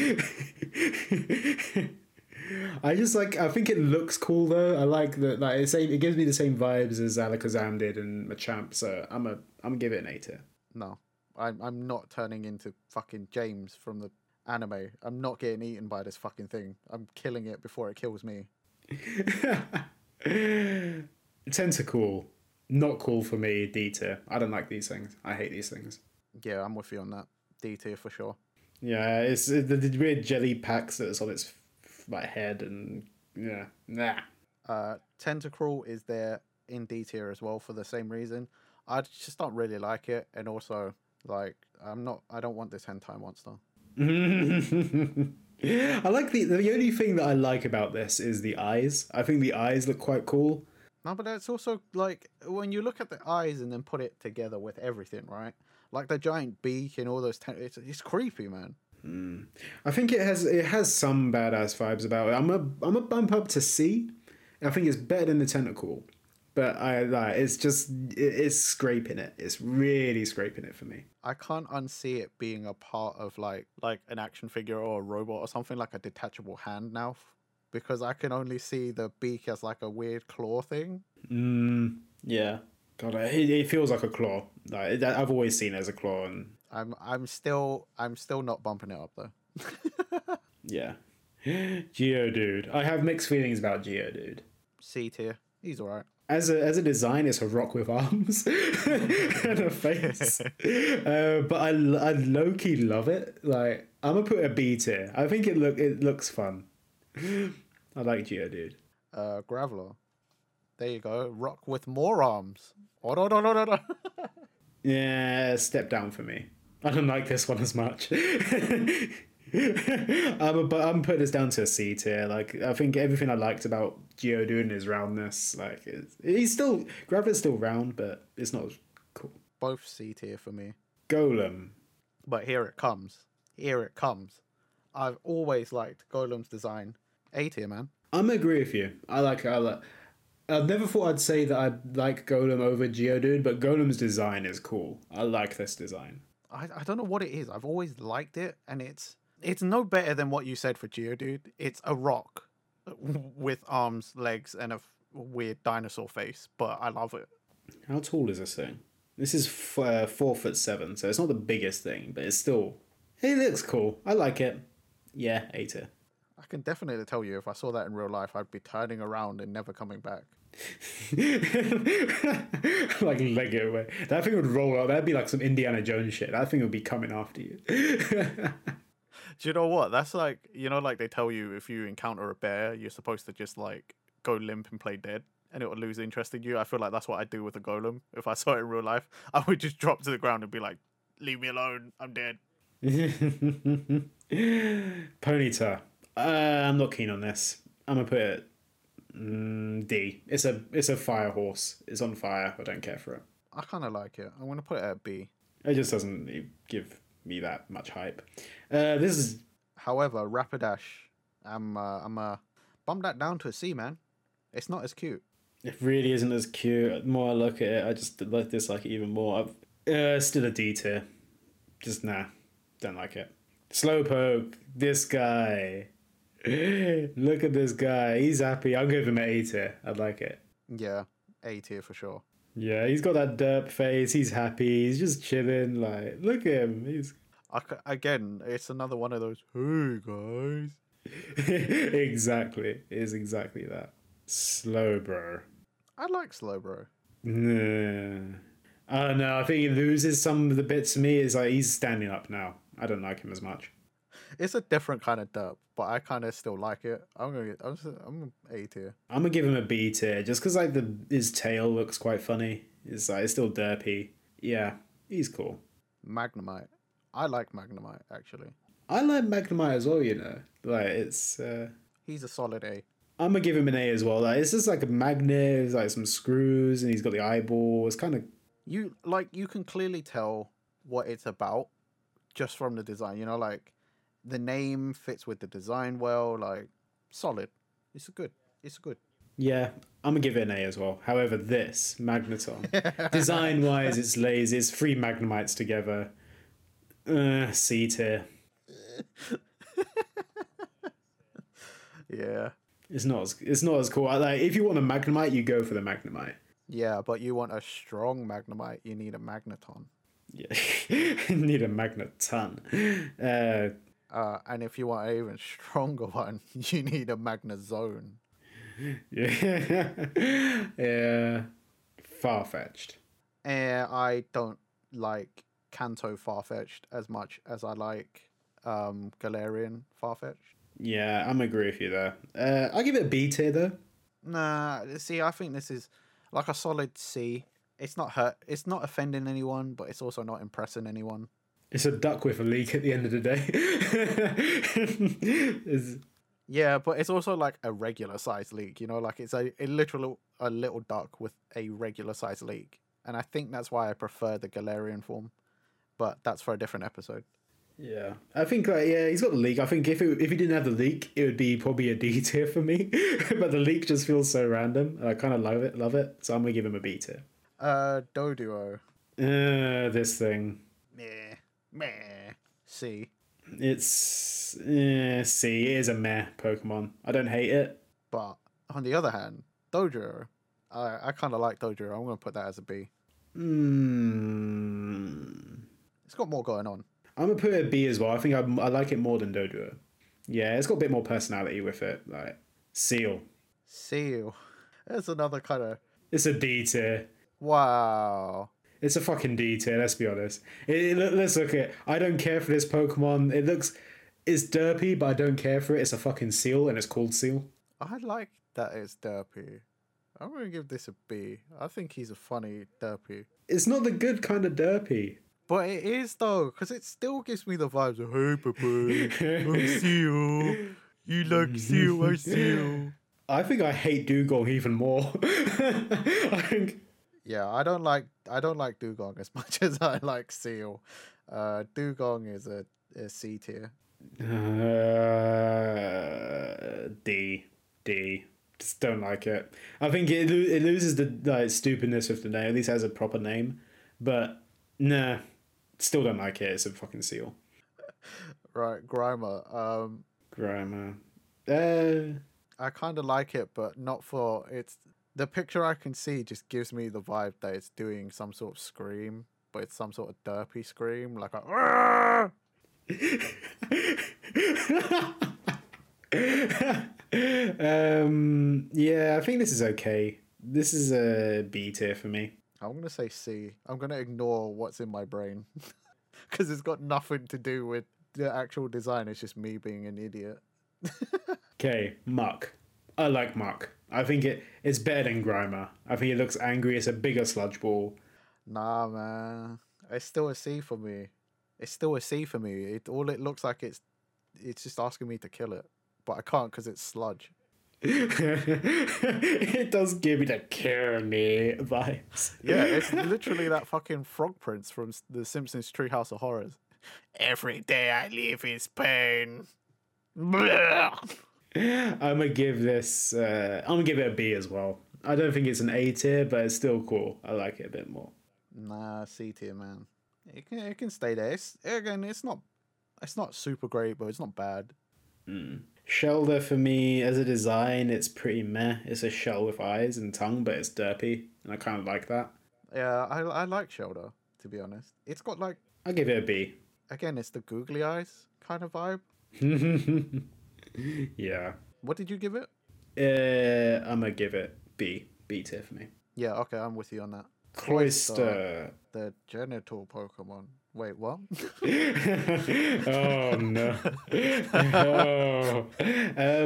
I think it looks cool though. I like that. Like it gives me the same vibes as Alakazam did and Machamp. So I'm gonna give it an A tier. No, I'm not turning into fucking James from the anime. I'm not getting eaten by this fucking thing. I'm killing it before it kills me. Tentacool, not cool for me. D tier. I don't like these things. I hate these things. Yeah, I'm with you on that. D tier for sure. Yeah, it's the weird jelly packs that's on its like head and yeah, nah. Tentacruel is there in D tier as well for the same reason. I just don't really like it, and also like I don't want this hentai monster. I like the only thing that I like about this is the eyes. I think the eyes look quite cool. No, but it's also like when you look at the eyes and then put it together with everything, right? Like the giant beak and all those. It's creepy, man. I think it has some badass vibes about it. I'm a bump up to C. I think it's better than the Tentacool, but it's scraping it. It's really scraping it for me. I can't unsee it being a part of like an action figure or a robot or something, like a detachable hand now, because I can only see the beak as like a weird claw thing. Yeah. God, it feels like a claw. Like I've always seen it as a claw, and I'm still not bumping it up though. yeah. Geodude. I have mixed feelings about Geodude. C tier. He's alright. As a design, it's a rock with arms and a face. But I low key love it. Like I'm gonna put a B tier. I think it looks fun. I like Geodude. Graveler. There you go. Rock with more arms. Oh, no. Yeah, step down for me. I don't like this one as much. I'm putting this down to a C tier. Like I think everything I liked about Geodude and his roundness, like Graveler's still round, but it's not as cool. Both C tier for me. Golem. But here it comes. I've always liked Golem's design. A tier, man. I'm agree with you. I've never thought I'd say that I'd like Golem over Geodude, but Golem's design is cool. I like this design. I don't know what it is. I've always liked it, and it's no better than what you said for Geodude. It's a rock with arms, legs, and a weird dinosaur face, but I love it. How tall is this thing? This is 4'7", so it's not the biggest thing, but it's still... It looks cool. I like it. Yeah, A tier. I can definitely tell you if I saw that in real life, I'd be turning around and never coming back. Like leg it away. That thing would roll out. That'd be like some Indiana Jones shit. That thing would be coming after you. Do you know what? That's like, like they tell you if you encounter a bear, you're supposed to just like go limp and play dead and it will lose interest in you. I feel like that's what I'd do with a golem. If I saw it in real life, I would just drop to the ground and be like, leave me alone. I'm dead. Ponyta. I'm not keen on this. I'm going to put it D. It's a fire horse. It's on fire. I don't care for it. I kind of like it. I'm going to put it at B. It just doesn't give me that much hype. This is... However, Rapidash, I'm bump that down to a C, man. It's not as cute. It really isn't as cute. The more I look at it, I just dislike it even more. Still a D tier. Just nah. Don't like it. Slowpoke. This guy. Look at this guy. He's happy. I'll give him an A tier. I like it. Yeah, A tier for sure. Yeah, he's got that derp face. He's happy. He's just chilling. Like, look at him. Again, it's another one of those, hey, guys. Exactly. It is exactly that. Slowbro. I like Slowbro. Nah. I don't know. I think he loses some of the bits to me. Is like he's standing up now. I don't like him as much. It's a different kind of derp, but I kind of still like it. I'm A tier. I'm gonna give him a B tier just because like his tail looks quite funny. It's still derpy. Yeah, he's cool. Magnemite. I like Magnemite actually. I like Magnemite as well. You know, like it's. He's a solid A. I'm gonna give him an A as well. Like it's just like a magnet, it's like some screws, and he's got the eyeball. It's kind of You can clearly tell what it's about just from the design. You know, like the name fits with the design well. Like solid. It's good. It's good. yeah. I'm gonna give it an A as well. However, this Magneton, design wise, it's lazy. It's three Magnemites together. C tier. Yeah. It's not as cool. Like if you want a Magnemite, you go for the Magnemite. Yeah, but you want a strong Magnemite, you need a Magneton. Yeah, you need a Magneton. And if you want an even stronger one, you need a Magnezone. Yeah, yeah, far-fetched. I don't like Kanto Farfetch'd as much as I like Galarian Farfetch'd. Yeah, I'm agree with you there. I'll give it a B tier though. Nah, see, I think this is like a solid C. It's not offending anyone, but it's also not impressing anyone. It's a duck with a leak at the end of the day. Yeah, but it's also like a regular size leak, you know, like it's a literal a little duck with a regular size leak. And I think that's why I prefer the Galarian form. But that's for a different episode. Yeah, I think he's got the leak. I think if he didn't have the leak, it would be probably a D tier for me. But the leak just feels so random. I kind of love it. So I'm gonna give him a B tier. Doduo. This thing. Meh. C. It's C. It is a meh Pokemon. I don't hate it. But on the other hand, Doduo. I kind of like Doduo. I'm gonna put that as a B. It's got more going on. I'm gonna put it a B as well. I think I like it more than Doduo. Yeah, it's got a bit more personality with it. Like Seal. That's another kind of. It's a D tier. Wow. It's a fucking D tier. Let's be honest. Let's look at it. I don't care for this Pokemon. It's derpy, but I don't care for it. It's a fucking Seal, and it's called Seal. I like that it's derpy. I'm gonna give this a B. I think he's a funny derpy. It's not the good kind of derpy. But it is though, because it still gives me the vibes of hey Papa, I'm Seal. You like Seal, I Seal. I think I hate Dugong even more. I think. Yeah, I don't like Dugong as much as I like Seal. Dugong is a C tier. D. Just don't like it. I think it loses the stupidness of the name. At least it has a proper name, but nah, still don't like it. It's a fucking Seal. Right, Grimer. Grimer. I kind of like it, but not for it's. The picture I can see just gives me the vibe that it's doing some sort of scream, but it's some sort of derpy scream, like a. Yeah, I think this is okay. This is a B tier for me. I'm gonna say C. I'm gonna ignore what's in my brain because it's got nothing to do with the actual design. It's just me being an idiot. Okay, Muck. I like Muck. I think it's better than Grimer. I think it looks angry. It's a bigger sludge ball. Nah, man. It's still a C for me. All it looks like it's just asking me to kill it, but I can't because it's sludge. It does give me the kill me vibes. Yeah, it's literally that fucking Frog Prince from The Simpsons Treehouse of Horrors. Every day I live is pain. I'm gonna give this. I'm gonna give it a B as well. I don't think it's an A tier, but it's still cool. I like it a bit more. Nah, C tier, man. It can stay there. It's not super great, but it's not bad. Shelder for me as a design, it's pretty meh. It's a shell with eyes and tongue, but it's derpy, and I kind of like that. Yeah, I like Shelder, to be honest. It's got like. I'll give it a B. Again, it's the googly eyes kind of vibe. Yeah. What did you give it? I'm gonna give it B. B tier for me. Yeah, okay, I'm with you on that. Cloyster. The genital Pokemon. Wait, what? Oh no.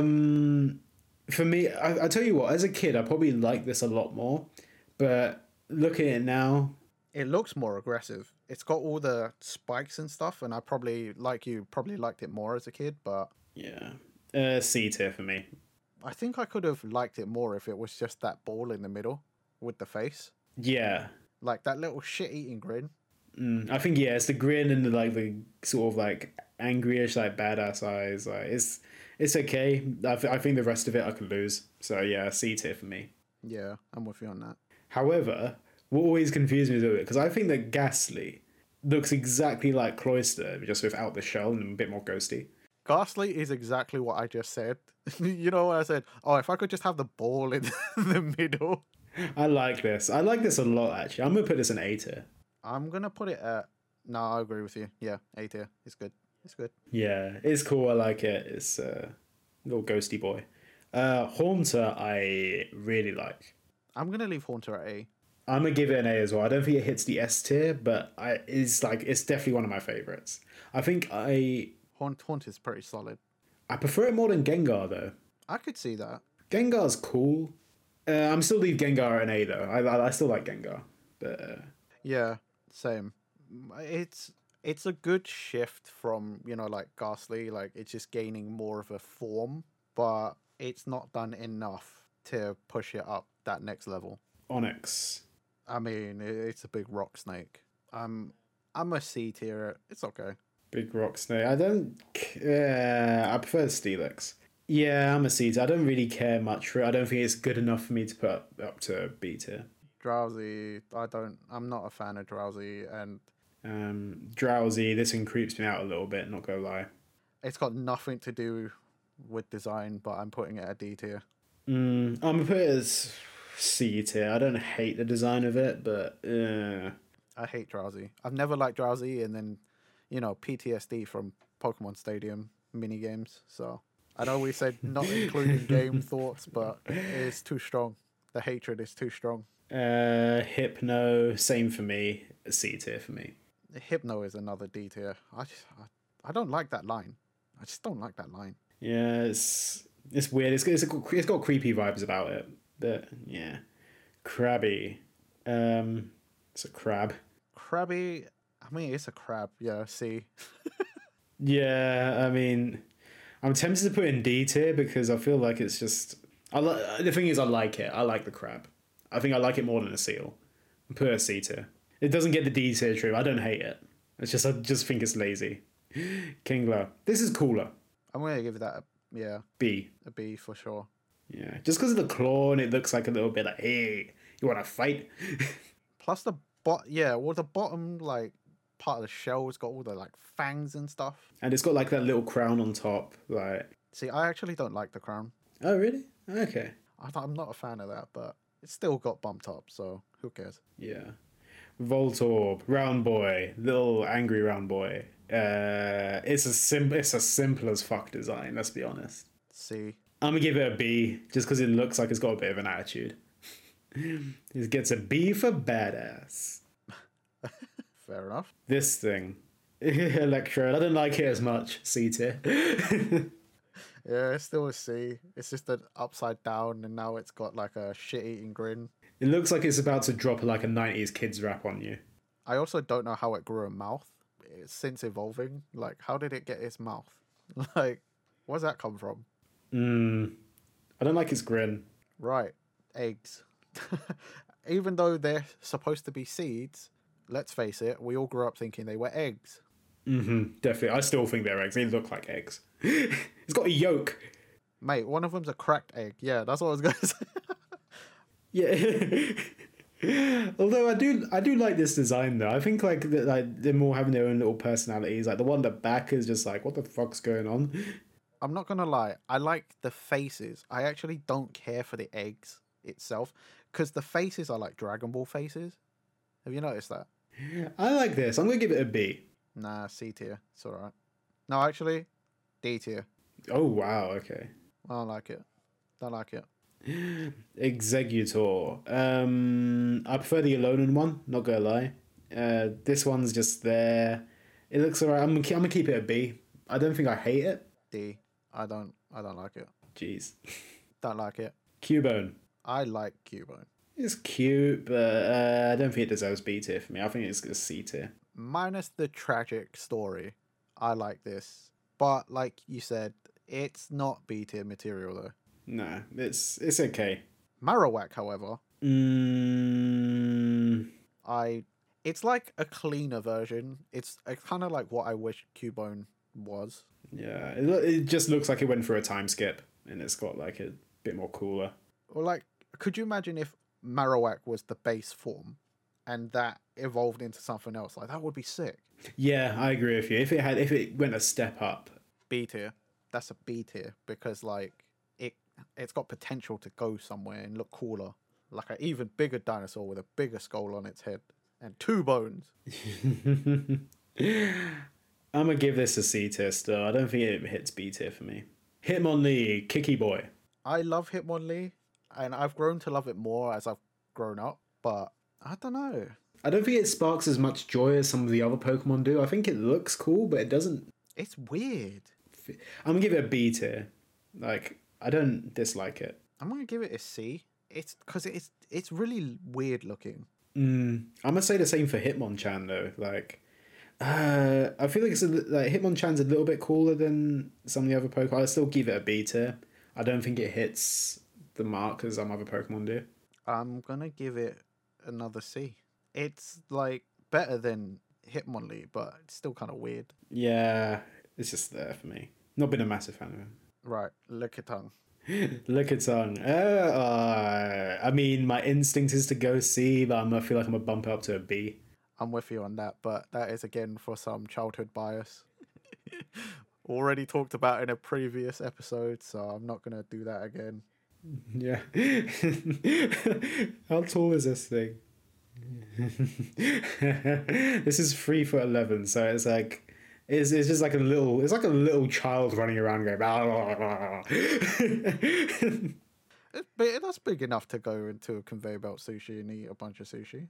For me, I tell you what, as a kid, I probably liked this a lot more. But Looking at it now, It looks more aggressive. It's got all the spikes and stuff, and I probably, like you, probably liked it more as a kid, but yeah, C tier for me. I think I could have liked it more if it was just that ball in the middle with the face. Yeah, Like that little shit-eating grin. I think yeah, it's the grin and the sort of like angryish like badass eyes. Like it's okay. I think the rest of it I could lose. So yeah, C tier for me. Yeah, I'm with you on that. However, what always confused me is because I think that Ghastly looks exactly like Cloyster, just without the shell and a bit more ghosty. Ghastly is exactly what I just said. You know what I said? Oh, if I could just have the ball in the middle. I like this. I like this a lot, actually. I'm going to put this in A tier. I'm going to put it at... No, I agree with you. Yeah, A tier. It's good. It's good. Yeah, it's cool. I like it. It's a little ghosty boy. Haunter, I really like. I'm going to leave Haunter at A. I'm going to give it an A as well. I don't think it hits the S tier, but it's definitely one of my favorites. I think Haunt is pretty solid. I prefer it more than Gengar, though. I could see that. Gengar's cool. I'm still leave Gengar at an A, though. I still like Gengar. But Yeah, same. It's a good shift from, like Ghastly. Like, it's just gaining more of a form, but it's not done enough to push it up that next level. Onyx. I mean, it's a big rock snake. I'm a C tier. It's okay. Big rock snake. I prefer Steelix. Yeah, I'm a C tier. I don't really care much for it. I don't think it's good enough for me to put up to B tier. Drowsy, I'm not a fan of Drowsy, and Drowsy, this one creeps me out a little bit, not gonna lie. it's got nothing to do with design, but I'm putting it at D tier. I'm gonna put it as C tier. I don't hate the design of it, but I hate Drowsy. I've never liked Drowsy, and then, PTSD from Pokemon Stadium minigames. So I know we said not including game thoughts, but it's too strong. The hatred is too strong. Hypno, same for me. C tier for me. Hypno is another D tier. I don't like that line. I just don't like that line. Yeah, it's weird. It's got creepy vibes about it. But yeah, Krabby. It's a crab. Krabby. I mean, it's a crab. Yeah, C. Yeah, I mean, I'm tempted to put in D tier because I feel like it's just. The thing is, I like it. I like the crab. I think I like it more than a seal. I put it at C tier. It doesn't get the D tier treatment. I don't hate it. It's just I just think it's lazy. Kingler. This is cooler. I'm gonna give that a B. A B for sure. Yeah, just because of the claw and it looks like a little bit like, hey, you want to fight? Plus the the bottom like part of the shell's got all the like fangs and stuff. And it's got like that little crown on top. Like, see, I actually don't like the crown. oh really? Okay. I'm not a fan of that, but it's still got bumped up, so who cares? Yeah. Voltorb, round boy, little angry round boy. It's a simple as fuck design. Let's be honest. C. I'm gonna give it a B just because it looks like it's got a bit of an attitude. It gets a B for badass. Fair enough. This thing, Electrode. I didn't like it as much. C tier. Yeah, it's still a C. It's just an upside down, and now it's got like a shit-eating grin. It looks like it's about to drop like a 90s kids rap on you. I also don't know how it grew a mouth since evolving. Like, how did it get its mouth? Like, where's that come from? I don't like its grin. Right, eggs. Even though they're supposed to be seeds, let's face it, we all grew up thinking they were eggs. Definitely. I still think they're eggs. They look like eggs. It's got a yolk. Mate, one of them's a cracked egg. Yeah, that's what I was going to say. Yeah. Although I do like this design though. I think like they're more having their own little personalities. Like the one at the back is just like, what the fuck's going on? I'm not going to lie. I like the faces. I actually don't care for the eggs itself because the faces are like Dragon Ball faces. Have you noticed that? I like this. I'm gonna give it a B. Nah, C tier. It's alright. No, actually, D tier. Oh wow, okay. I don't like it. Don't like it. Executor. I prefer the Alolan one, not gonna lie. This one's just there. It looks alright. I'm gonna keep it a B. I don't think I hate it. D. I don't like it. Jeez. Don't like it. Cubone. I like Cubone. It's cute, but I don't think it deserves B tier for me. I think it's a C tier. Minus the tragic story, I like this. But like you said, it's not B tier material though. No, it's okay. Marowak, however, Mm, I it's like a cleaner version. It's kind of like what I wish Cubone was. yeah, it just looks like it went through a time skip, and it's got like a bit more cooler. Or like, could you imagine if Marowak was the base form, and that evolved into something else? Like that would be sick. Yeah, I agree with you. If it went a step up, B tier. That's a B tier because like it's got potential to go somewhere and look cooler. Like an even bigger dinosaur with a bigger skull on its head and two bones. I'm gonna give this a C tier still. I don't think it hits B tier for me. Hitmonlee, Kicky Boy. I love Hitmonlee, and I've grown to love it more as I've grown up, but I don't know. I don't think it sparks as much joy as some of the other Pokemon do. I think it looks cool, but it doesn't. It's weird. I'm gonna give it a B tier. Like, I don't dislike it. I'm gonna give it a C. It's because it's really weird looking. I'm gonna say the same for Hitmonchan though. Like, I feel like like Hitmonchan's a little bit cooler than some of the other Pokemon. I still give it a B tier. I don't think it hits the mark as some other Pokemon do. I'm gonna give it another C. It's like better than Hitmonlee, but it's still kind of weird. Yeah, it's just there for me. Not been a massive fan of him. Right, Lickitung. Lickitung. I mean, my instinct is to go C, but I feel like I'm gonna bump it up to a B. I'm with you on that, but that is again for some childhood bias. Already talked about in a previous episode, so I'm not gonna do that again. Yeah. How tall is this thing? This is 3'11", so it's like it's just like it's like a little child running around going. That's big enough to go into a conveyor belt sushi and eat a bunch of sushi.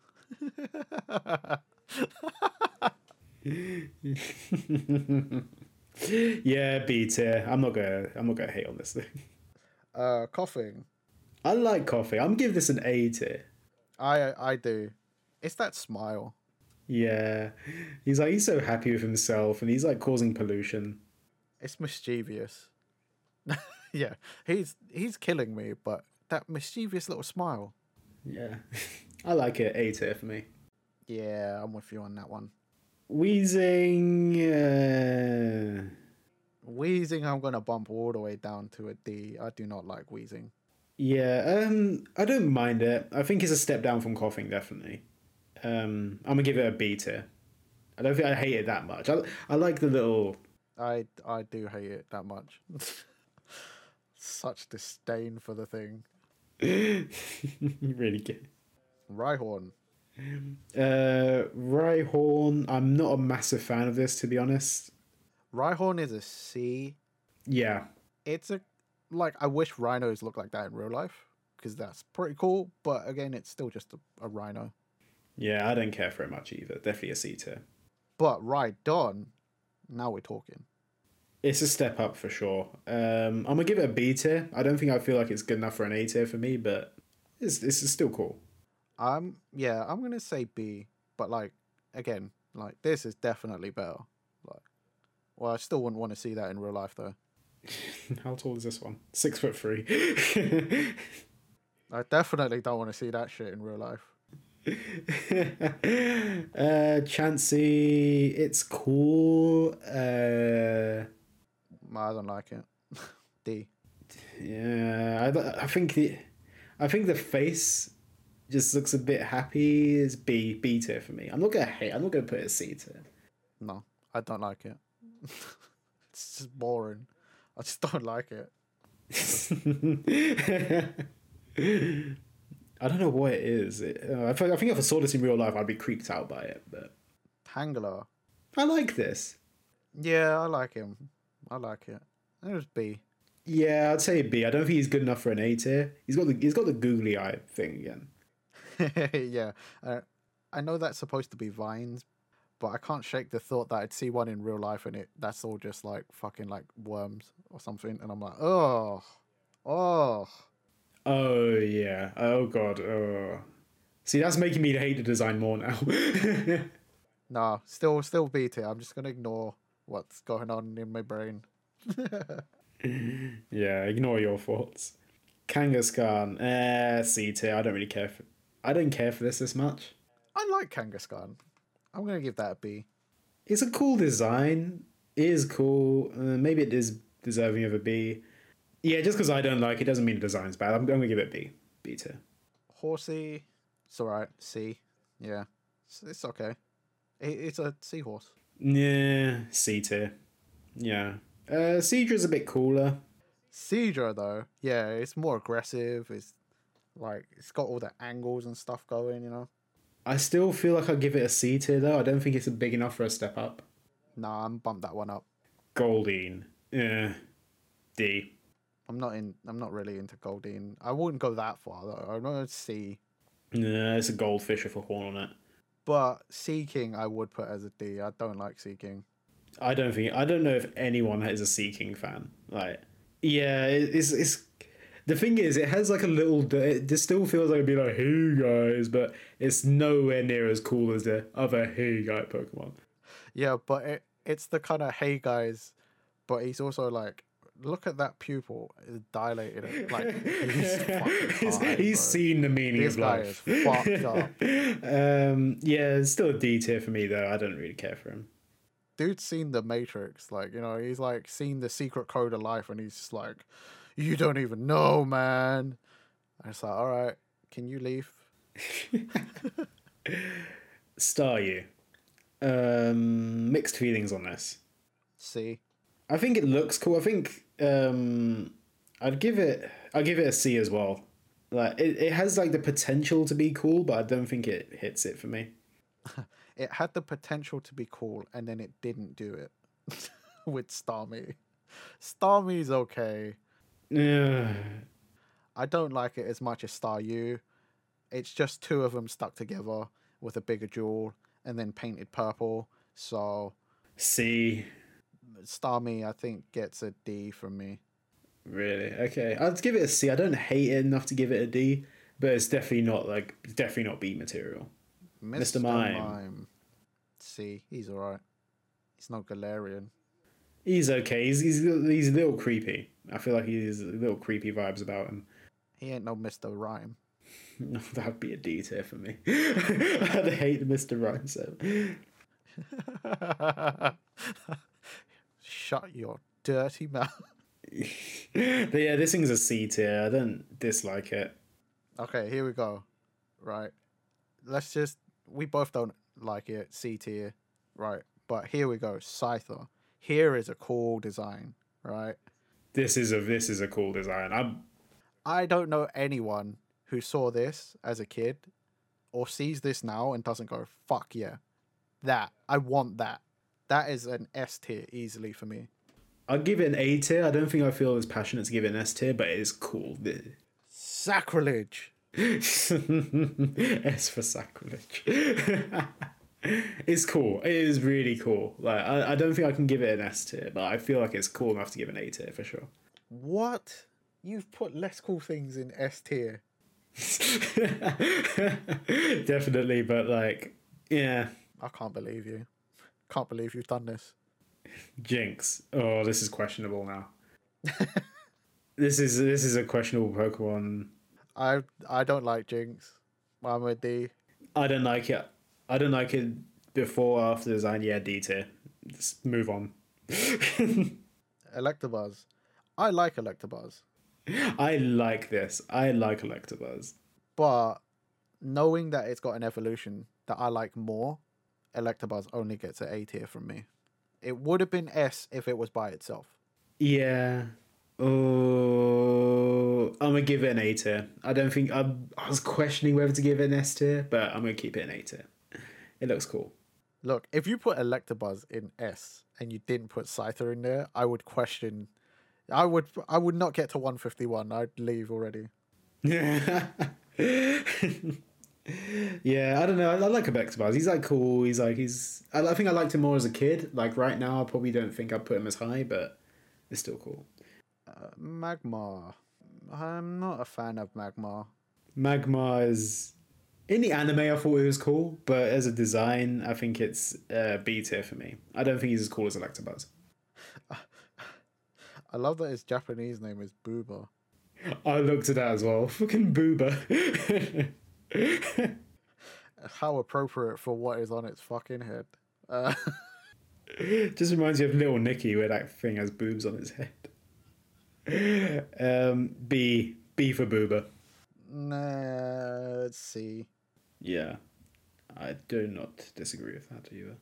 Yeah, B tier. I'm not gonna hate on this thing. Coughing. I like coffee. I'm gonna give this an A tier. I do. It's that smile. Yeah, he's so happy with himself, and he's like causing pollution. It's mischievous. Yeah, he's killing me, but that mischievous little smile. Yeah, I like it. A tier for me. Yeah, I'm with you on that one. Wheezing. Wheezing, I'm gonna bump all the way down to a D. I do not like wheezing. Yeah, I don't mind it. I think it's a step down from coughing, definitely. I'm gonna give it a B tier. I don't think I hate it that much. I like the little. I do hate it that much. Such disdain for the thing. Really good. Rhyhorn. Rhyhorn. I'm not a massive fan of this, to be honest. Rhyhorn is a C. Yeah. It's I wish rhinos look like that in real life because that's pretty cool. But again, it's still just a rhino. Yeah, I don't care for it much either. Definitely a C tier. But Rhydon, now we're talking. It's a step up for sure. I'm gonna give it a B tier. I don't think I feel like it's good enough for an A tier for me, but it's still cool. I'm gonna say B, but again, this is definitely better. Well, I still wouldn't want to see that in real life though. How tall is this one? 6'3". I definitely don't want to see that shit in real life. Chansey, it's cool. I don't like it. D. Yeah, I think the face just looks a bit happy. It's B tier for me. I'm not gonna put it a C tier. No, I don't like it. It's just boring. I just don't like it. I don't know what it is. I think if I saw this in real life, I'd be creeped out by it. But Tangela. I like this. Yeah, I like him. I like it. It was B. Yeah, I'd say B. I don't think he's good enough for an A tier. He's got the googly eye thing again. Yeah. I know that's supposed to be vines, but I can't shake the thought that I'd see one in real life and that's all just fucking worms or something. And I'm like, oh. Oh yeah. Oh god. Oh. See, that's making me hate the design more now. Nah, still B tier. I'm just gonna ignore what's going on in my brain. Yeah, ignore your thoughts. Kangaskhan, C tier. I don't really care for. I don't care for this much. I like Kangaskhan. I'm gonna give that a B. It's a cool design. It is cool. Maybe it is deserving of a B. Yeah, just because I don't like it doesn't mean the design's bad. I'm gonna give it B. B tier. Horsey, it's alright. C. Yeah, it's okay. It's a seahorse. Yeah, C tier. Yeah. Seadra's a bit cooler. Seadra though, yeah, it's more aggressive. It's like it's got all the angles and stuff going. I still feel like I'll give it a C tier though. I don't think it's big enough for a step up. Nah, I'm bump that one up. Goldeen. Yeah. D. I'm not really into Goldeen. I wouldn't go that far though. I'm not C. Yeah, it's a goldfish with a horn on it. But Sea King I would put as a D. I don't like Sea King. I don't know if anyone is a Sea King fan. Like, yeah, it's the thing is, it has like a little. It just still feels like it'd be like, hey guys, but it's nowhere near as cool as the other hey guy Pokemon. Yeah, but it's the kind of hey guys, but he's also like, look at that pupil, it's dilated. Like he's seen the meaning this of guy life. is fucked up. Yeah, it's still a D tier for me though. I don't really care for him. Dude's seen the Matrix, like he's like seen the secret code of life, and he's just like, you don't even know, man. And it's like, all right, can you leave? Staryu. Mixed feelings on this. C. I think it looks cool. I think I'll give it a C as well. Like it has like the potential to be cool, but I don't think it hits it for me. It had the potential to be cool, and then it didn't do it with Starmie. Starmie's okay. Yeah. I don't like it as much as Staryu. It's just two of them stuck together with a bigger jewel and then painted purple. So C. Starmie, I think, gets a D from me. Really? Okay. I'd give it a C. I don't hate it enough to give it a D, but it's definitely not B material. Mr. Mime. C. He's alright. He's not Galarian. He's okay. He's a little creepy. I feel like he's a little creepy vibes about him. He ain't no Mr. Rhyme. No, that'd be a D tier for me. I'd hate Mr. Rhyme so. Shut your dirty mouth. But yeah, this thing's a C tier. I don't dislike it. Okay, here we go. Right. We both don't like it. C tier. Right. But here we go. Scyther. Here is a cool design. Right. This is a cool design. I don't know anyone who saw this as a kid or sees this now and doesn't go, fuck yeah. I want that. That is an S tier easily for me. I'll give it an A tier. I don't think I feel as passionate to give it an S tier, but it is cool. Sacrilege. S for sacrilege. It's cool. It is really cool. Like I don't think I can give it an S tier, but I feel like it's cool enough to give an A tier for sure. What? You've put less cool things in S tier. Definitely, but like, yeah. I can't believe you. Can't believe you've done this. Jinx. Oh, this is questionable now. This is a questionable Pokemon. I don't like Jinx. I'm a D. I don't like it. I don't like it before or after design. Yeah, D tier. Just move on. Electabuzz. I like Electabuzz. I like this. I like Electabuzz. But knowing that it's got an evolution that I like more, Electabuzz only gets an A tier from me. It would have been S if it was by itself. Yeah. Oh, I'm gonna give it an A tier. I don't think I was questioning whether to give it an S tier, but I'm gonna keep it an A tier. It looks cool. Look, if you put Electabuzz in S and you didn't put Scyther in there, I would question. I would not get to 151. I'd leave already. Yeah. Yeah, I don't know. I like Electabuzz. He's like cool. I think I liked him more as a kid. Like right now, I probably don't think I'd put him as high, but it's still cool. Magmar. I'm not a fan of Magmar. Magma is in the anime. I thought it was cool, but as a design, I think it's B tier for me. I don't think he's as cool as Electabuzz. I love that his Japanese name is Booba. I looked at that as well. Fucking booba. How appropriate for what is on its fucking head. Just reminds you of Little Nicky, where that thing has boobs on its head. B for booba. Nah, let's see. Yeah, I do not disagree with that either.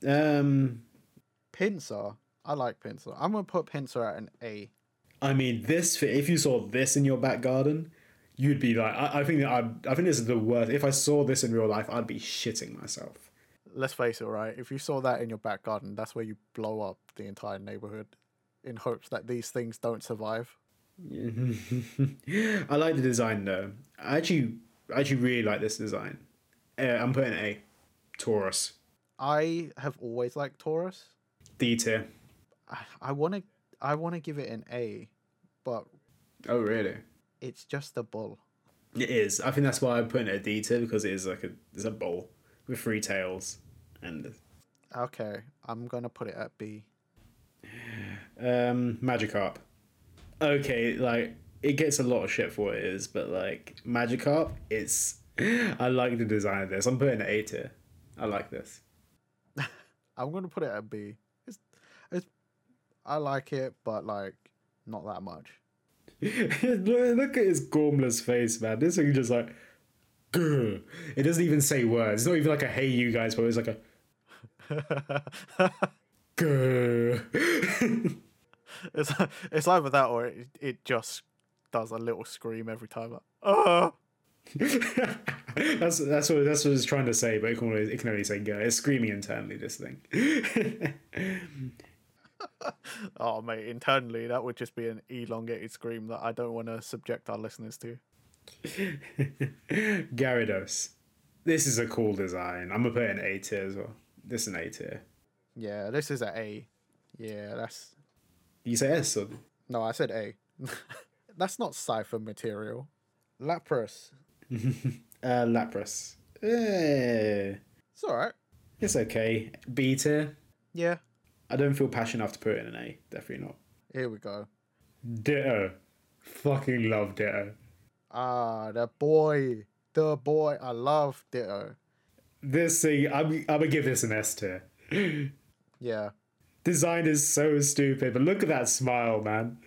Pinsir. I like Pinsir. I'm gonna put Pinsir at an A. I mean, this. If you saw this in your back garden, you'd be like, I think this is the worst. If I saw this in real life, I'd be shitting myself. Let's face it, right? If you saw that in your back garden, that's where you blow up the entire neighborhood in hopes that these things don't survive. I like the design though. I actually really like this design. I'm putting A. Taurus. I have always liked Taurus. D tier. I wanna give it an A, but Oh really? it's just a bull. It is. I think that's why I'm putting it a D tier, because it is it's a bull with 3 tails and Okay, I'm gonna put it at B. Magikarp. Okay, like it gets a lot of shit for what it is, but like Magikarp, it's I like the design of this. I'm putting it A tier. I like this. I'm gonna put it at B. It's I like it, but like not that much. Look at his gormless face, man. This thing just like, grr. It doesn't even say words. It's not even like a "Hey you guys," but it's like a grr. It's either that or it just does a little scream every time. Like, oh. That's what it's trying to say, but it can only say "go." It's screaming internally. This thing. Oh mate, internally that would just be an elongated scream that I don't want to subject our listeners to. Gyarados. This is a cool design. I'm gonna put it in A tier as well. This is an A tier. Yeah, this is an A. Yeah, that's Did you say S or? no, I said A. That's not Cypher material. Lapras. Lapras. It's alright. It's okay. B tier. Yeah, I don't feel passionate enough to put it in an A. Definitely not. here we go. Ditto. Fucking love Ditto. Ah, the boy. I love Ditto. This thing, I'm gonna give this an S tier. Yeah. Design is so stupid, but look at that smile, man.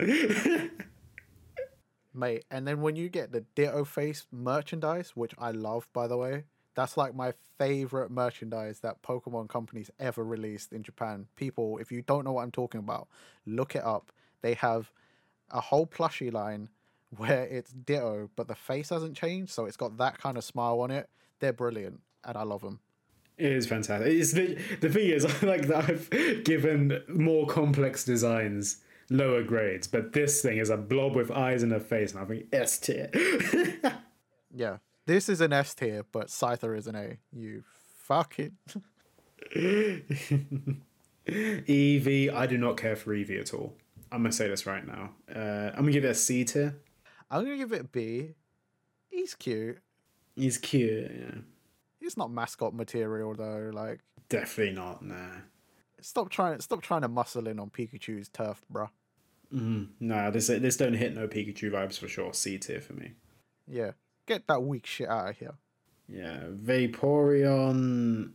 Mate, and then when you get the Ditto face merchandise, which I love, by the way, that's like my favorite merchandise that Pokemon companies ever released in Japan. People, if you don't know what I'm talking about, look it up. They have a whole plushie line where it's Ditto, but the face hasn't changed, so it's got that kind of smile on it. They're brilliant, and I love them. It is fantastic. The thing is, I like that I've given more complex designs lower grades, but this thing is a blob with eyes and a face, and I think S tier. Yeah. This is an S tier, but Scyther is an A. You fucking... Eevee, I do not care for Eevee at all. I'm gonna say this right now. I'm gonna give it a C tier. I'm going to give it a B. He's cute. He's cute, yeah. He's not mascot material, though. Like, Definitely not, nah. stop trying to muscle in on Pikachu's turf, bruh. Nah, this don't hit no Pikachu vibes for sure. C tier for me. Yeah. Get that weak shit out of here. Yeah, Vaporeon.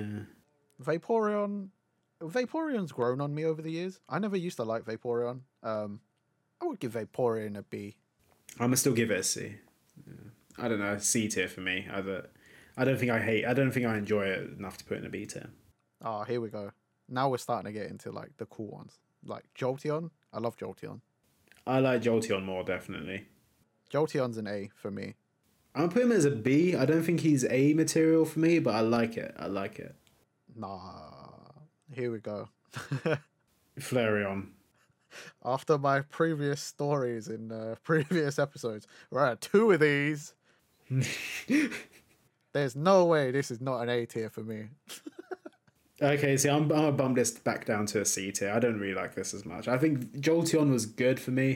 Vaporeon's grown on me over the years. I never used to like Vaporeon. I would give Vaporeon a B. I'm gonna still give it a C. Yeah. I don't know, C tier for me. I don't think I enjoy it enough to put in a B tier. Oh, here we go. Now we're starting to get into like the cool ones. Like Jolteon. I love Jolteon. I like Jolteon more, definitely. Jolteon's an A for me. I'm gonna put him as a B. I don't think he's A material for me, but I like it. Nah. Here we go. Flareon. After my previous stories in previous episodes, we're at 2 of these. There's no way this is not an A tier for me. Okay, see, I'm gonna bump this back down to a C tier. I don't really like this as much. I think Jolteon was good for me,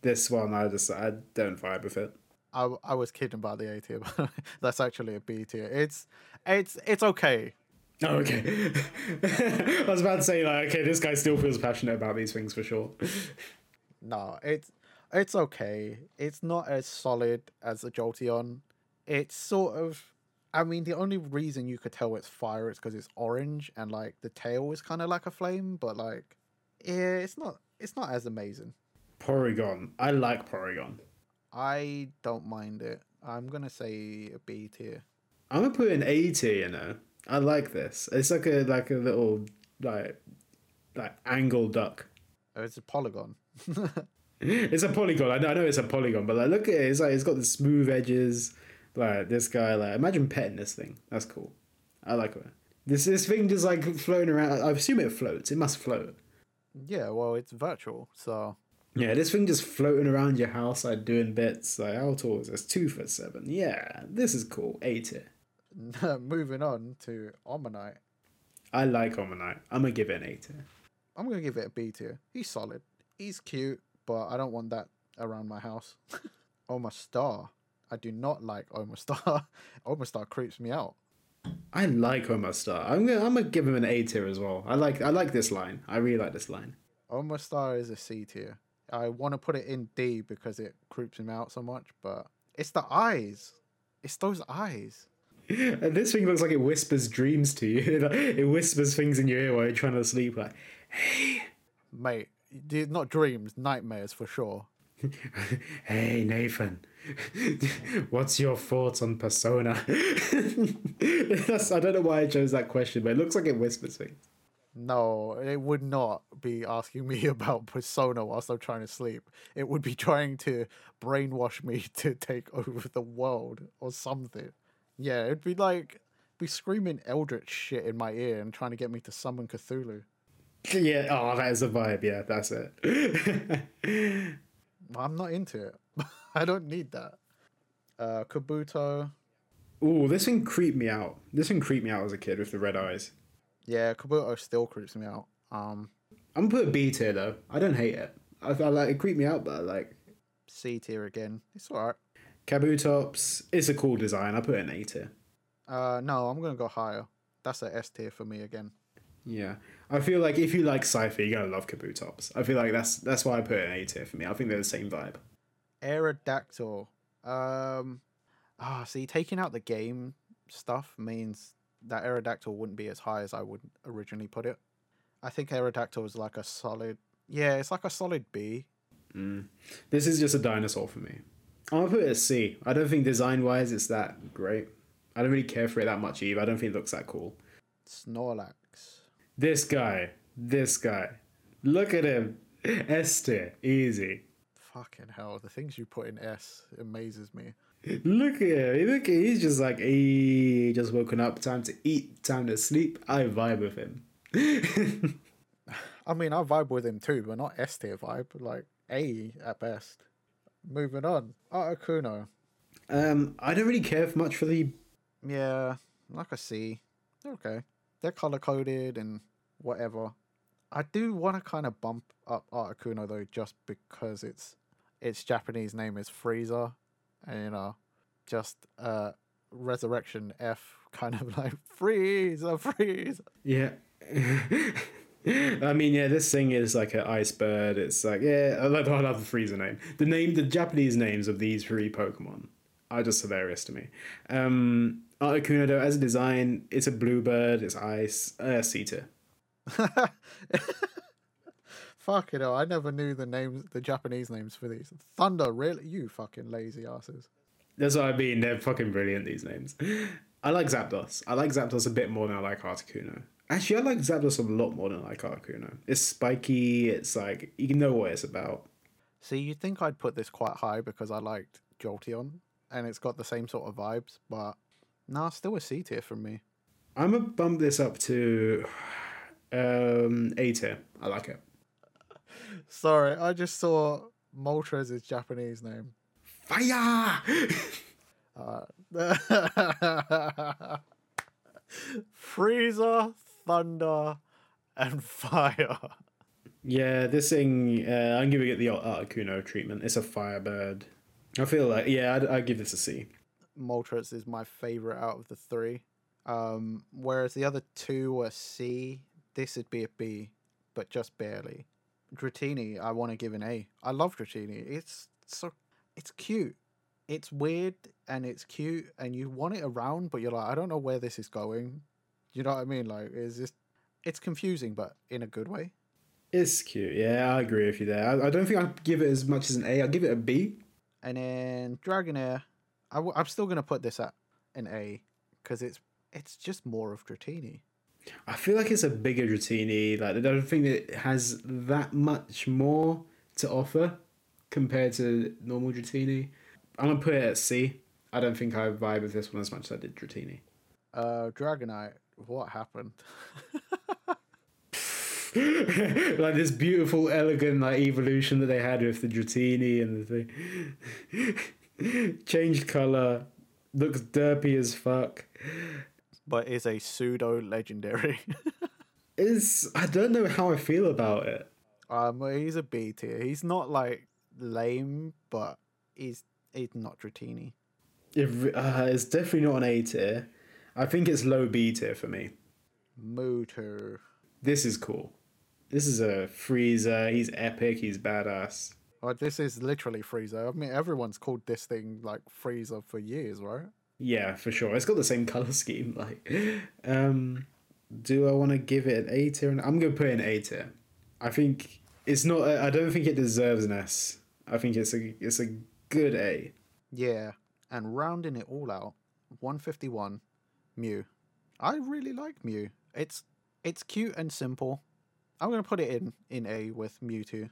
This one, I don't vibe with it. I was kidding about the A tier, but that's actually a B tier. It's okay. Oh, okay. I was about to say, like, okay, this guy still feels passionate about these things for sure. No, it's okay. It's not as solid as a Jolteon. It's sort of. I mean, the only reason you could tell it's fire is because it's orange and like the tail is kind of like a flame, but like, yeah, it's not as amazing. Porygon. I like Porygon. I don't mind it. I'm gonna say a B tier. I'm gonna put an A tier, you know. I like this. It's like a little like angled duck. Oh, it's a polygon. It's a polygon. I know it's a polygon, but like look at it. It's like it's got the smooth edges. Like this guy, like imagine petting this thing. That's cool. I like it. This thing just like floating around. I assume it floats. It must float. Yeah, well, it's virtual, so Yeah, this thing just floating around your house, like doing bits. Like how tall is this? 2'7". Yeah, this is cool. A tier. moving on to Omanyte. I like Omanite. I'm gonna give it an A tier. I'm gonna give it a B tier. He's solid. He's cute, but I don't want that around my house. Omastar. I do not like Omastar. Omastar creeps me out. I like Omastar. I'm gonna give him an A tier as well. I like this line. I really like this line. Omastar is a C tier. I want to put it in D because it creeps me out so much, but it's the eyes. It's those eyes. And this thing looks like it whispers dreams to you. It whispers things in your ear while you're trying to sleep. Like, hey, Mate, not dreams, nightmares for sure. hey, Nathan. What's your thoughts on Persona? I don't know why I chose that question, but it looks like it whispers things. No, it would not be asking me about Persona whilst I'm trying to sleep. It would be trying to brainwash me to take over the world or something. Yeah, it'd be like be screaming eldritch shit in my ear and trying to get me to summon Cthulhu. Yeah, oh, that is a vibe. Yeah, that's it. I'm not into it. I don't need that. Kabuto. Ooh, this thing creeped me out. This thing creeped me out as a kid with the red eyes. Yeah, Kabuto still creeps me out. I'm gonna put a B tier though. I don't hate it. I like it creeped me out, but like C tier again. It's alright. Kabutops, it's a cool design. I put it in A tier. No, I'm gonna go higher. That's a S tier for me again. Yeah, I feel like if you like sci-fi, you're gonna love Kabutops. I feel like that's why I put it in A tier for me. I think they're the same vibe. Aerodactyl. See, taking out the game stuff means that Aerodactyl wouldn't be as high as I would originally put it. I think Aerodactyl is like a solid. Yeah, it's like a solid B. This is just a dinosaur for me. I'm gonna put it as C. I don't think design-wise it's that great. I don't really care for it that much either. I don't think it looks that cool. Snorlax. This guy. Look at him. S tier. Easy. Fucking hell, the things you put in S amazes me. Look at him. He's just like, hey, just woken up. Time to eat. Time to sleep. I vibe with him. I mean, I vibe with him too, but not S tier vibe. Like A at best. Moving on. Articuno. I don't really care for much for the. Yeah, like a C. They're okay. They're color coded and whatever. I do want to kind of bump up Articuno though, just because its Japanese name is Frieza, and you know, just Resurrection F, kind of like Frieza. Yeah. I mean, yeah, this thing is like an ice bird. It's like, yeah, I love the Frieza name. The Japanese names of these three Pokemon are just hilarious to me. Articuno, though, as a design, it's a bluebird, it's ice, C tier. Fuck it all. I never knew the Japanese names for these. Thunder, really? You fucking lazy asses. That's what I mean. They're fucking brilliant, these names. I like Zapdos. I like Zapdos a bit more than I like Articuno. Actually, I like Zapdos a lot more than I like Articuno. It's spiky. It's like, you know what it's about. See, you'd think I'd put this quite high because I liked Jolteon, and it's got the same sort of vibes, but nah, still a C tier from me. I'm going to bump this up to A tier. I like it. Sorry, I just saw Moltres' Japanese name. Fire! Frieza, Thunder, and Fire. Yeah, this thing, I'm giving it the Articuno treatment. It's a Firebird. I feel like, yeah, I'd give this a C. Moltres is my favorite out of the three. Whereas the other two were C, this would be a B, but just barely. Dratini, I want to give an A. I love Dratini. It's cute. It's weird and it's cute, and you want it around, but you're like, I don't know where this is going. You know what I mean? Like, it's confusing, but in a good way. It's cute. Yeah, I agree with you there. I don't think I'd give it as much as an A. I'll give it a B. And then Dragonair, I'm still gonna put this at an A because it's just more of Dratini. I feel like it's a bigger Dratini. Like, I don't think it has that much more to offer compared to normal Dratini. I'm gonna put it at C. I don't think I vibe with this one as much as I did Dratini. Dragonite, what happened? Like this beautiful, elegant like evolution that they had with the Dratini and the thing. Changed color, looks derpy as fuck. But is a pseudo legendary. I don't know how I feel about it. He's a B tier. He's not like lame, but he's not Dratini. It's definitely not an A tier. I think it's low B tier for me. Mewtwo. This is cool. This is a Frieza. He's epic. He's badass. Well, this is literally Frieza. I mean, everyone's called this thing like Frieza for years, right? Yeah, for sure. It's got the same color scheme. Like, do I want to give it an A tier? I'm gonna put it in A tier. I think it's not. I don't think it deserves an S. I think it's a good A. Yeah, and rounding it all out, 151, Mew. I really like Mew. It's cute and simple. I'm gonna put it in A with Mewtwo.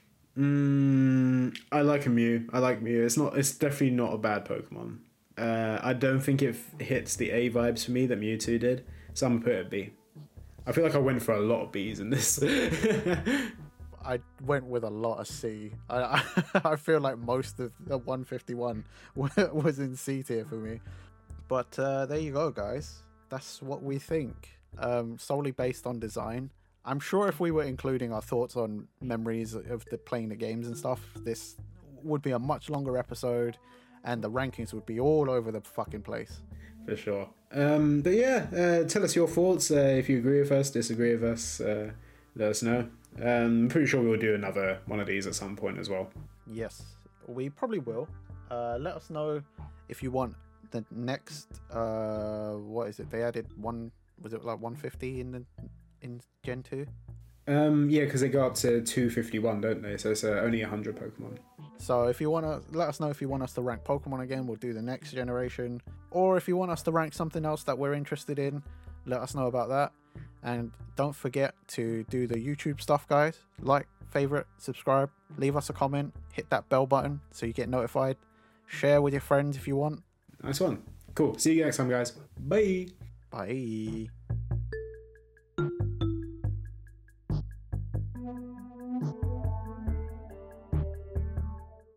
I like a Mew. I like Mew. It's definitely not a bad Pokemon. I don't think it hits the A vibes for me that Mewtwo did, so I'm gonna put it at B. I feel like I went for a lot of Bs in this. I went with a lot of C. I feel like most of the 151 was in C tier for me. But there you go, guys. That's what we think. Solely based on design. I'm sure if we were including our thoughts on memories of playing the games and stuff, this would be a much longer episode, and the rankings would be all over the fucking place. For sure. But yeah, tell us your thoughts. If you agree with us, disagree with us, let us know. I'm pretty sure we'll do another one of these at some point as well. Yes, we probably will. Let us know if you want the next. What is it? They added one. Was it like 150 in Gen 2? Yeah, because they go up to 251, don't they? So it's only 100 Pokemon. So if you want to let us know if you want us to rank Pokemon again, we'll do the next generation. Or if you want us to rank something else that we're interested in, let us know about that. And don't forget to do the YouTube stuff, guys. Like, favorite, subscribe, leave us a comment, hit that bell button so you get notified. Share with your friends if you want. Nice one. Cool. See you next time, guys. Bye. Bye.